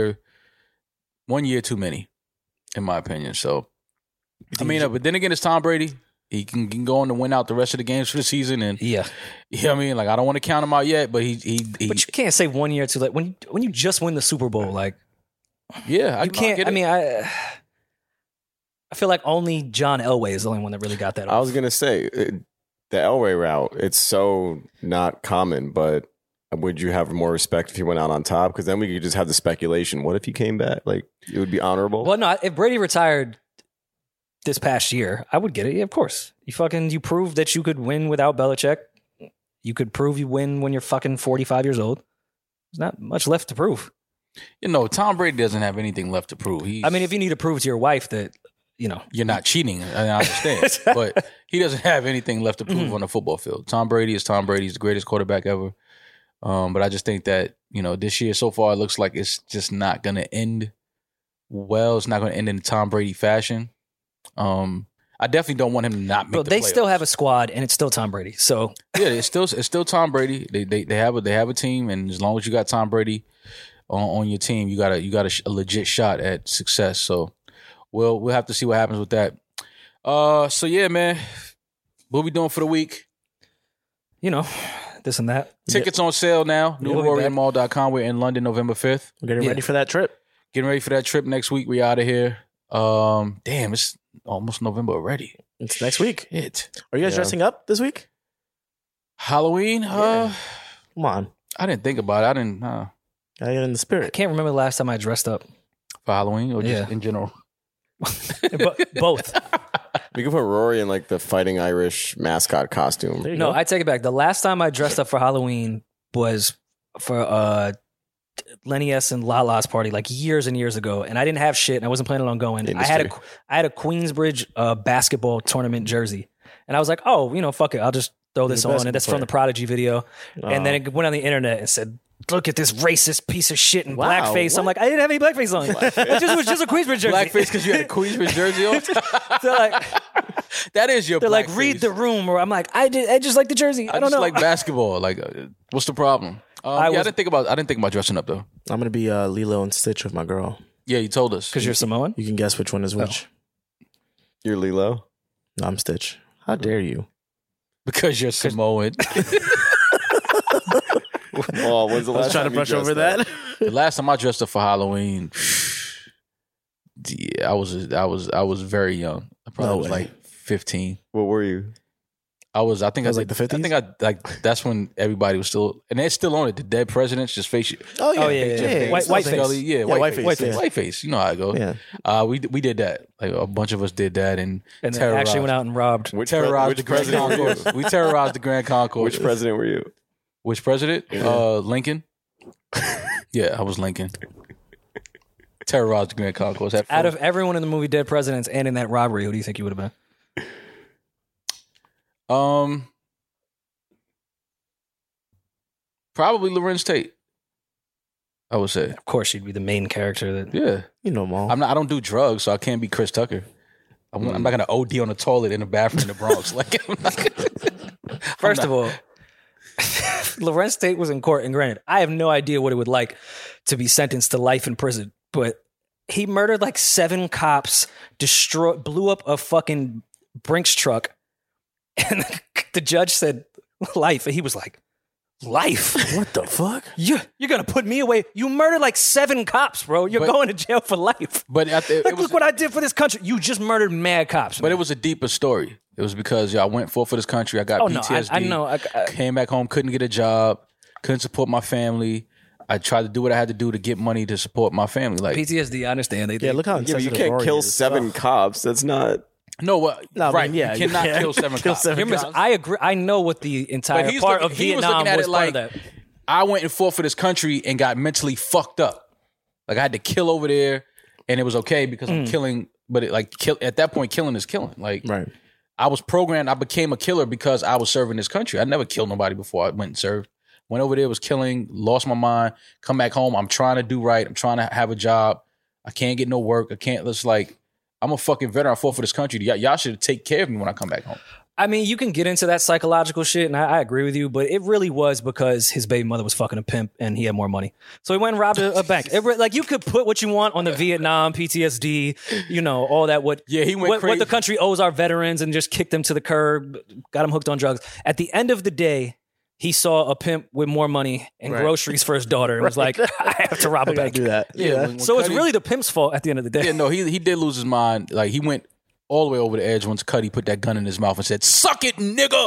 1 year too many, in my opinion. So, I mean, but then again, it's Tom Brady. He can go on to win out the rest of the games for the season, and Yeah. I mean, like I don't want to count him out yet, but he But you can't say 1 year too late. When you just win the Super Bowl, like yeah, you can't. I mean, I feel like only John Elway is the only one that really got that I off. was gonna say the Elway route. It's so not common, but would you have more respect if he went out on top? Because then we could just have the speculation. What if he came back? Like it would be honorable. Well, no, if Brady retired this past year, I would get it. Yeah, of course. You proved that you could win without Belichick. You could prove you win when you're fucking 45 years old. There's not much left to prove. Tom Brady doesn't have anything left to prove. I mean, if you need to prove to your wife that, you're not cheating, I understand, but he doesn't have anything left to prove on the football field. Tom Brady is Tom Brady. He's the greatest quarterback ever. But I just think that, this year so far, it looks like it's just not going to end well. It's not going to end in Tom Brady fashion. I definitely don't want him to not make but the they playoffs. still have a squad and it's still Tom Brady. So Yeah, it's still Tom Brady. They have a team, and as long as you got Tom Brady on your team, you got a legit shot at success. So we'll have to see what happens with that. So yeah, man, what we doing for the week? this and that. Tickets on sale now. Yeah, we'll be back. NewWarriorMall.com. We're in London November 5th. We're getting ready for that trip. Getting ready for that trip next week. We out of here. Damn, it's almost November already. It's next week. Are you guys dressing up this week? Halloween? Come on. I didn't think about it. I didn't Gotta get in the I spirit. can't remember the last time I dressed up. for Halloween or just Yeah. in general. Both. We could put Rory in like the Fighting Irish mascot costume. There you No, go. I take it back. The last time I dressed up for Halloween was for Lenny S and Lala's party like years and years ago, and I didn't have shit and I wasn't planning on going. I had a Queensbridge basketball tournament jersey, and I was like, oh, fuck it, I'll just throw this on, and that's from the Prodigy video. And then it went on the internet and said, look at this racist piece of shit in Wow, blackface. I'm what? like, I didn't have any blackface on. It was just a Queensbridge jersey. Blackface because you had a Queensbridge jersey on? They're like, That is your they're like, blackface. read the room, or I'm like, I just like the jersey. I don't just know. like basketball. Like, what's the problem? I didn't think about dressing up though. I'm gonna be Lilo and Stitch with my girl. Yeah, you told us. Because you're Samoan. You can guess which one is which. You're Lilo? No, I'm Stitch. How dare you? Because you're Samoan. Oh, when's the I was last trying to time you brush over dressed up? that. The last time I dressed up for Halloween, I was very young. I probably was like 15. What were you? I think I was like the 50s? I think that's when everybody was still, and they're still on it. The dead presidents just face you. Oh yeah, yeah. White face. White face. You know how it goes. Yeah. We did that. Like a bunch of us did that and then actually went out and robbed. Which terrorized the Grand president were you? Concourse. We terrorized the Grand Concourse. Which president were you? Which president? Lincoln. Yeah, I was Lincoln. Terrorized the Grand Concourse. Out of everyone in the movie Dead Presidents and in that robbery, who do you think you would have been? Probably Lorenz Tate. I would say. Of course, she'd be the main character. Yeah, you know, Mom. I don't do drugs, so I can't be Chris Tucker. I'm not gonna OD on the toilet in the bathroom in the Bronx. First of all, Lorenz Tate was in court, and granted, I have no idea what it would like to be sentenced to life in prison, but he murdered like 7 cops, blew up a fucking Brinks truck. And the judge said life, and he was like, life? What the fuck? You're going to put me away? You murdered like 7 cops, bro. You're going to jail for life. But look what I did for this country. You just murdered mad cops. But it was a deeper story. It was because I went for this country. I got PTSD. I know. I came back home, couldn't get a job, couldn't support my family. I tried to do what I had to do to get money to support my family. Like PTSD, I understand. Look how you can't kill 7 cops. That's not... No, right. Yeah, you cannot kill 7 cops. I agree. I know what the entire part of Vietnam was part of that. I went and fought for this country and got mentally fucked up. Like I had to kill over there, and it was okay because I'm killing. But at that point, killing is killing. Like right. I was programmed. I became a killer because I was serving this country. I never killed nobody before I went and served. Went over there, was killing, lost my mind. Come back home. I'm trying to do right. I'm trying to have a job. I can't get no work. I can't. It's like. I'm a fucking veteran. I fought for this country. Y'all should take care of me when I come back home. I mean, you can get into that psychological shit, and I agree with you, but it really was because his baby mother was fucking a pimp and he had more money. So he went and robbed a bank. You could put what you want on the Vietnam, PTSD, all that. He went crazy. What the country owes our veterans and just kicked them to the curb, got them hooked on drugs. At the end of the day, he saw a pimp with more money and groceries for his daughter and was like, I have to rob a bank. Do that. Yeah. So it's really the pimp's fault at the end of the day. Yeah, no, he did lose his mind. Like he went all the way over the edge once Cuddy put that gun in his mouth and said, "Suck it, nigga."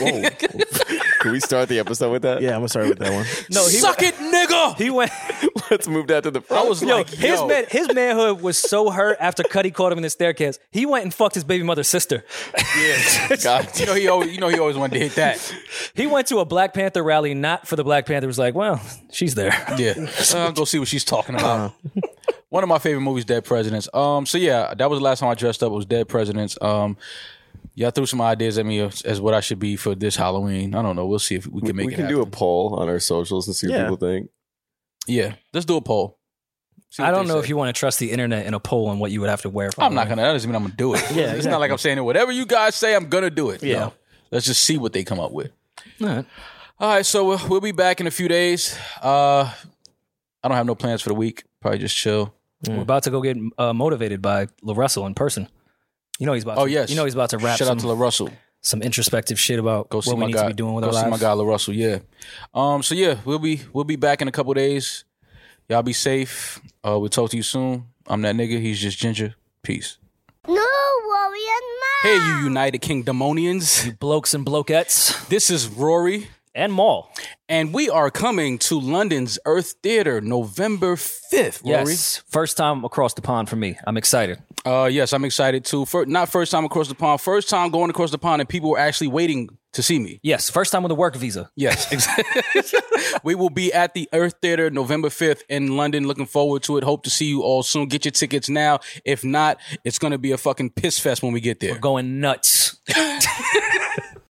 Whoa. Can we start the episode with that? Yeah, I'm gonna start with that one. No, suck it, nigga. He went. Let's move that to the front. I was like, his manhood was so hurt after Cuddy caught him in the staircase. He went and fucked his baby mother's sister. Yeah, God. He always wanted to hit that. He went to a Black Panther rally, not for the Black Panther. Was like, well, she's there. Yeah, I'll go see what she's talking about. One of my favorite movies, Dead Presidents. So yeah, that was the last time I dressed up. It was Dead Presidents. Y'all threw some ideas at me as what I should be for this Halloween. I don't know. We'll see if we can make it happen. We can do a poll on our socials and see what people think. Yeah, let's do a poll. I don't know if you want to trust the internet in a poll on what you would have to wear. I'm not going to. That doesn't mean I'm going to do it. Yeah, it's not like I'm saying whatever you guys say, I'm going to do it. Yeah. No. Let's just see what they come up with. All right, so we'll be back in a few days. I don't have no plans for the week. Probably just chill. We're about to go get motivated by LaRussell in person. He's about. Yes. He's about to rap. Shout out to LaRussell. Some introspective shit about what we need to be doing with our lives. Go see my guy LaRussell. Yeah. So yeah, we'll be back in a couple days. Y'all be safe. We'll talk to you soon. I'm that nigga. He's just Ginger. Peace. No worry and Hey, you United Kingdomonians. You blokes and blokettes. This is Rory. And Maul. And we are coming to London's Earth Theatre November 5th, Rory. Yes. First time across the pond for me. I'm excited. Yes, I'm excited too. Not first time across the pond. First time going across the pond and people were actually waiting to see me. Yes. First time with a work visa. Yes, exactly. We will be at the Earth Theatre November 5th in London. Looking forward to it. Hope to see you all soon. Get your tickets now. If not, it's going to be a fucking piss fest when we get there. We're going nuts.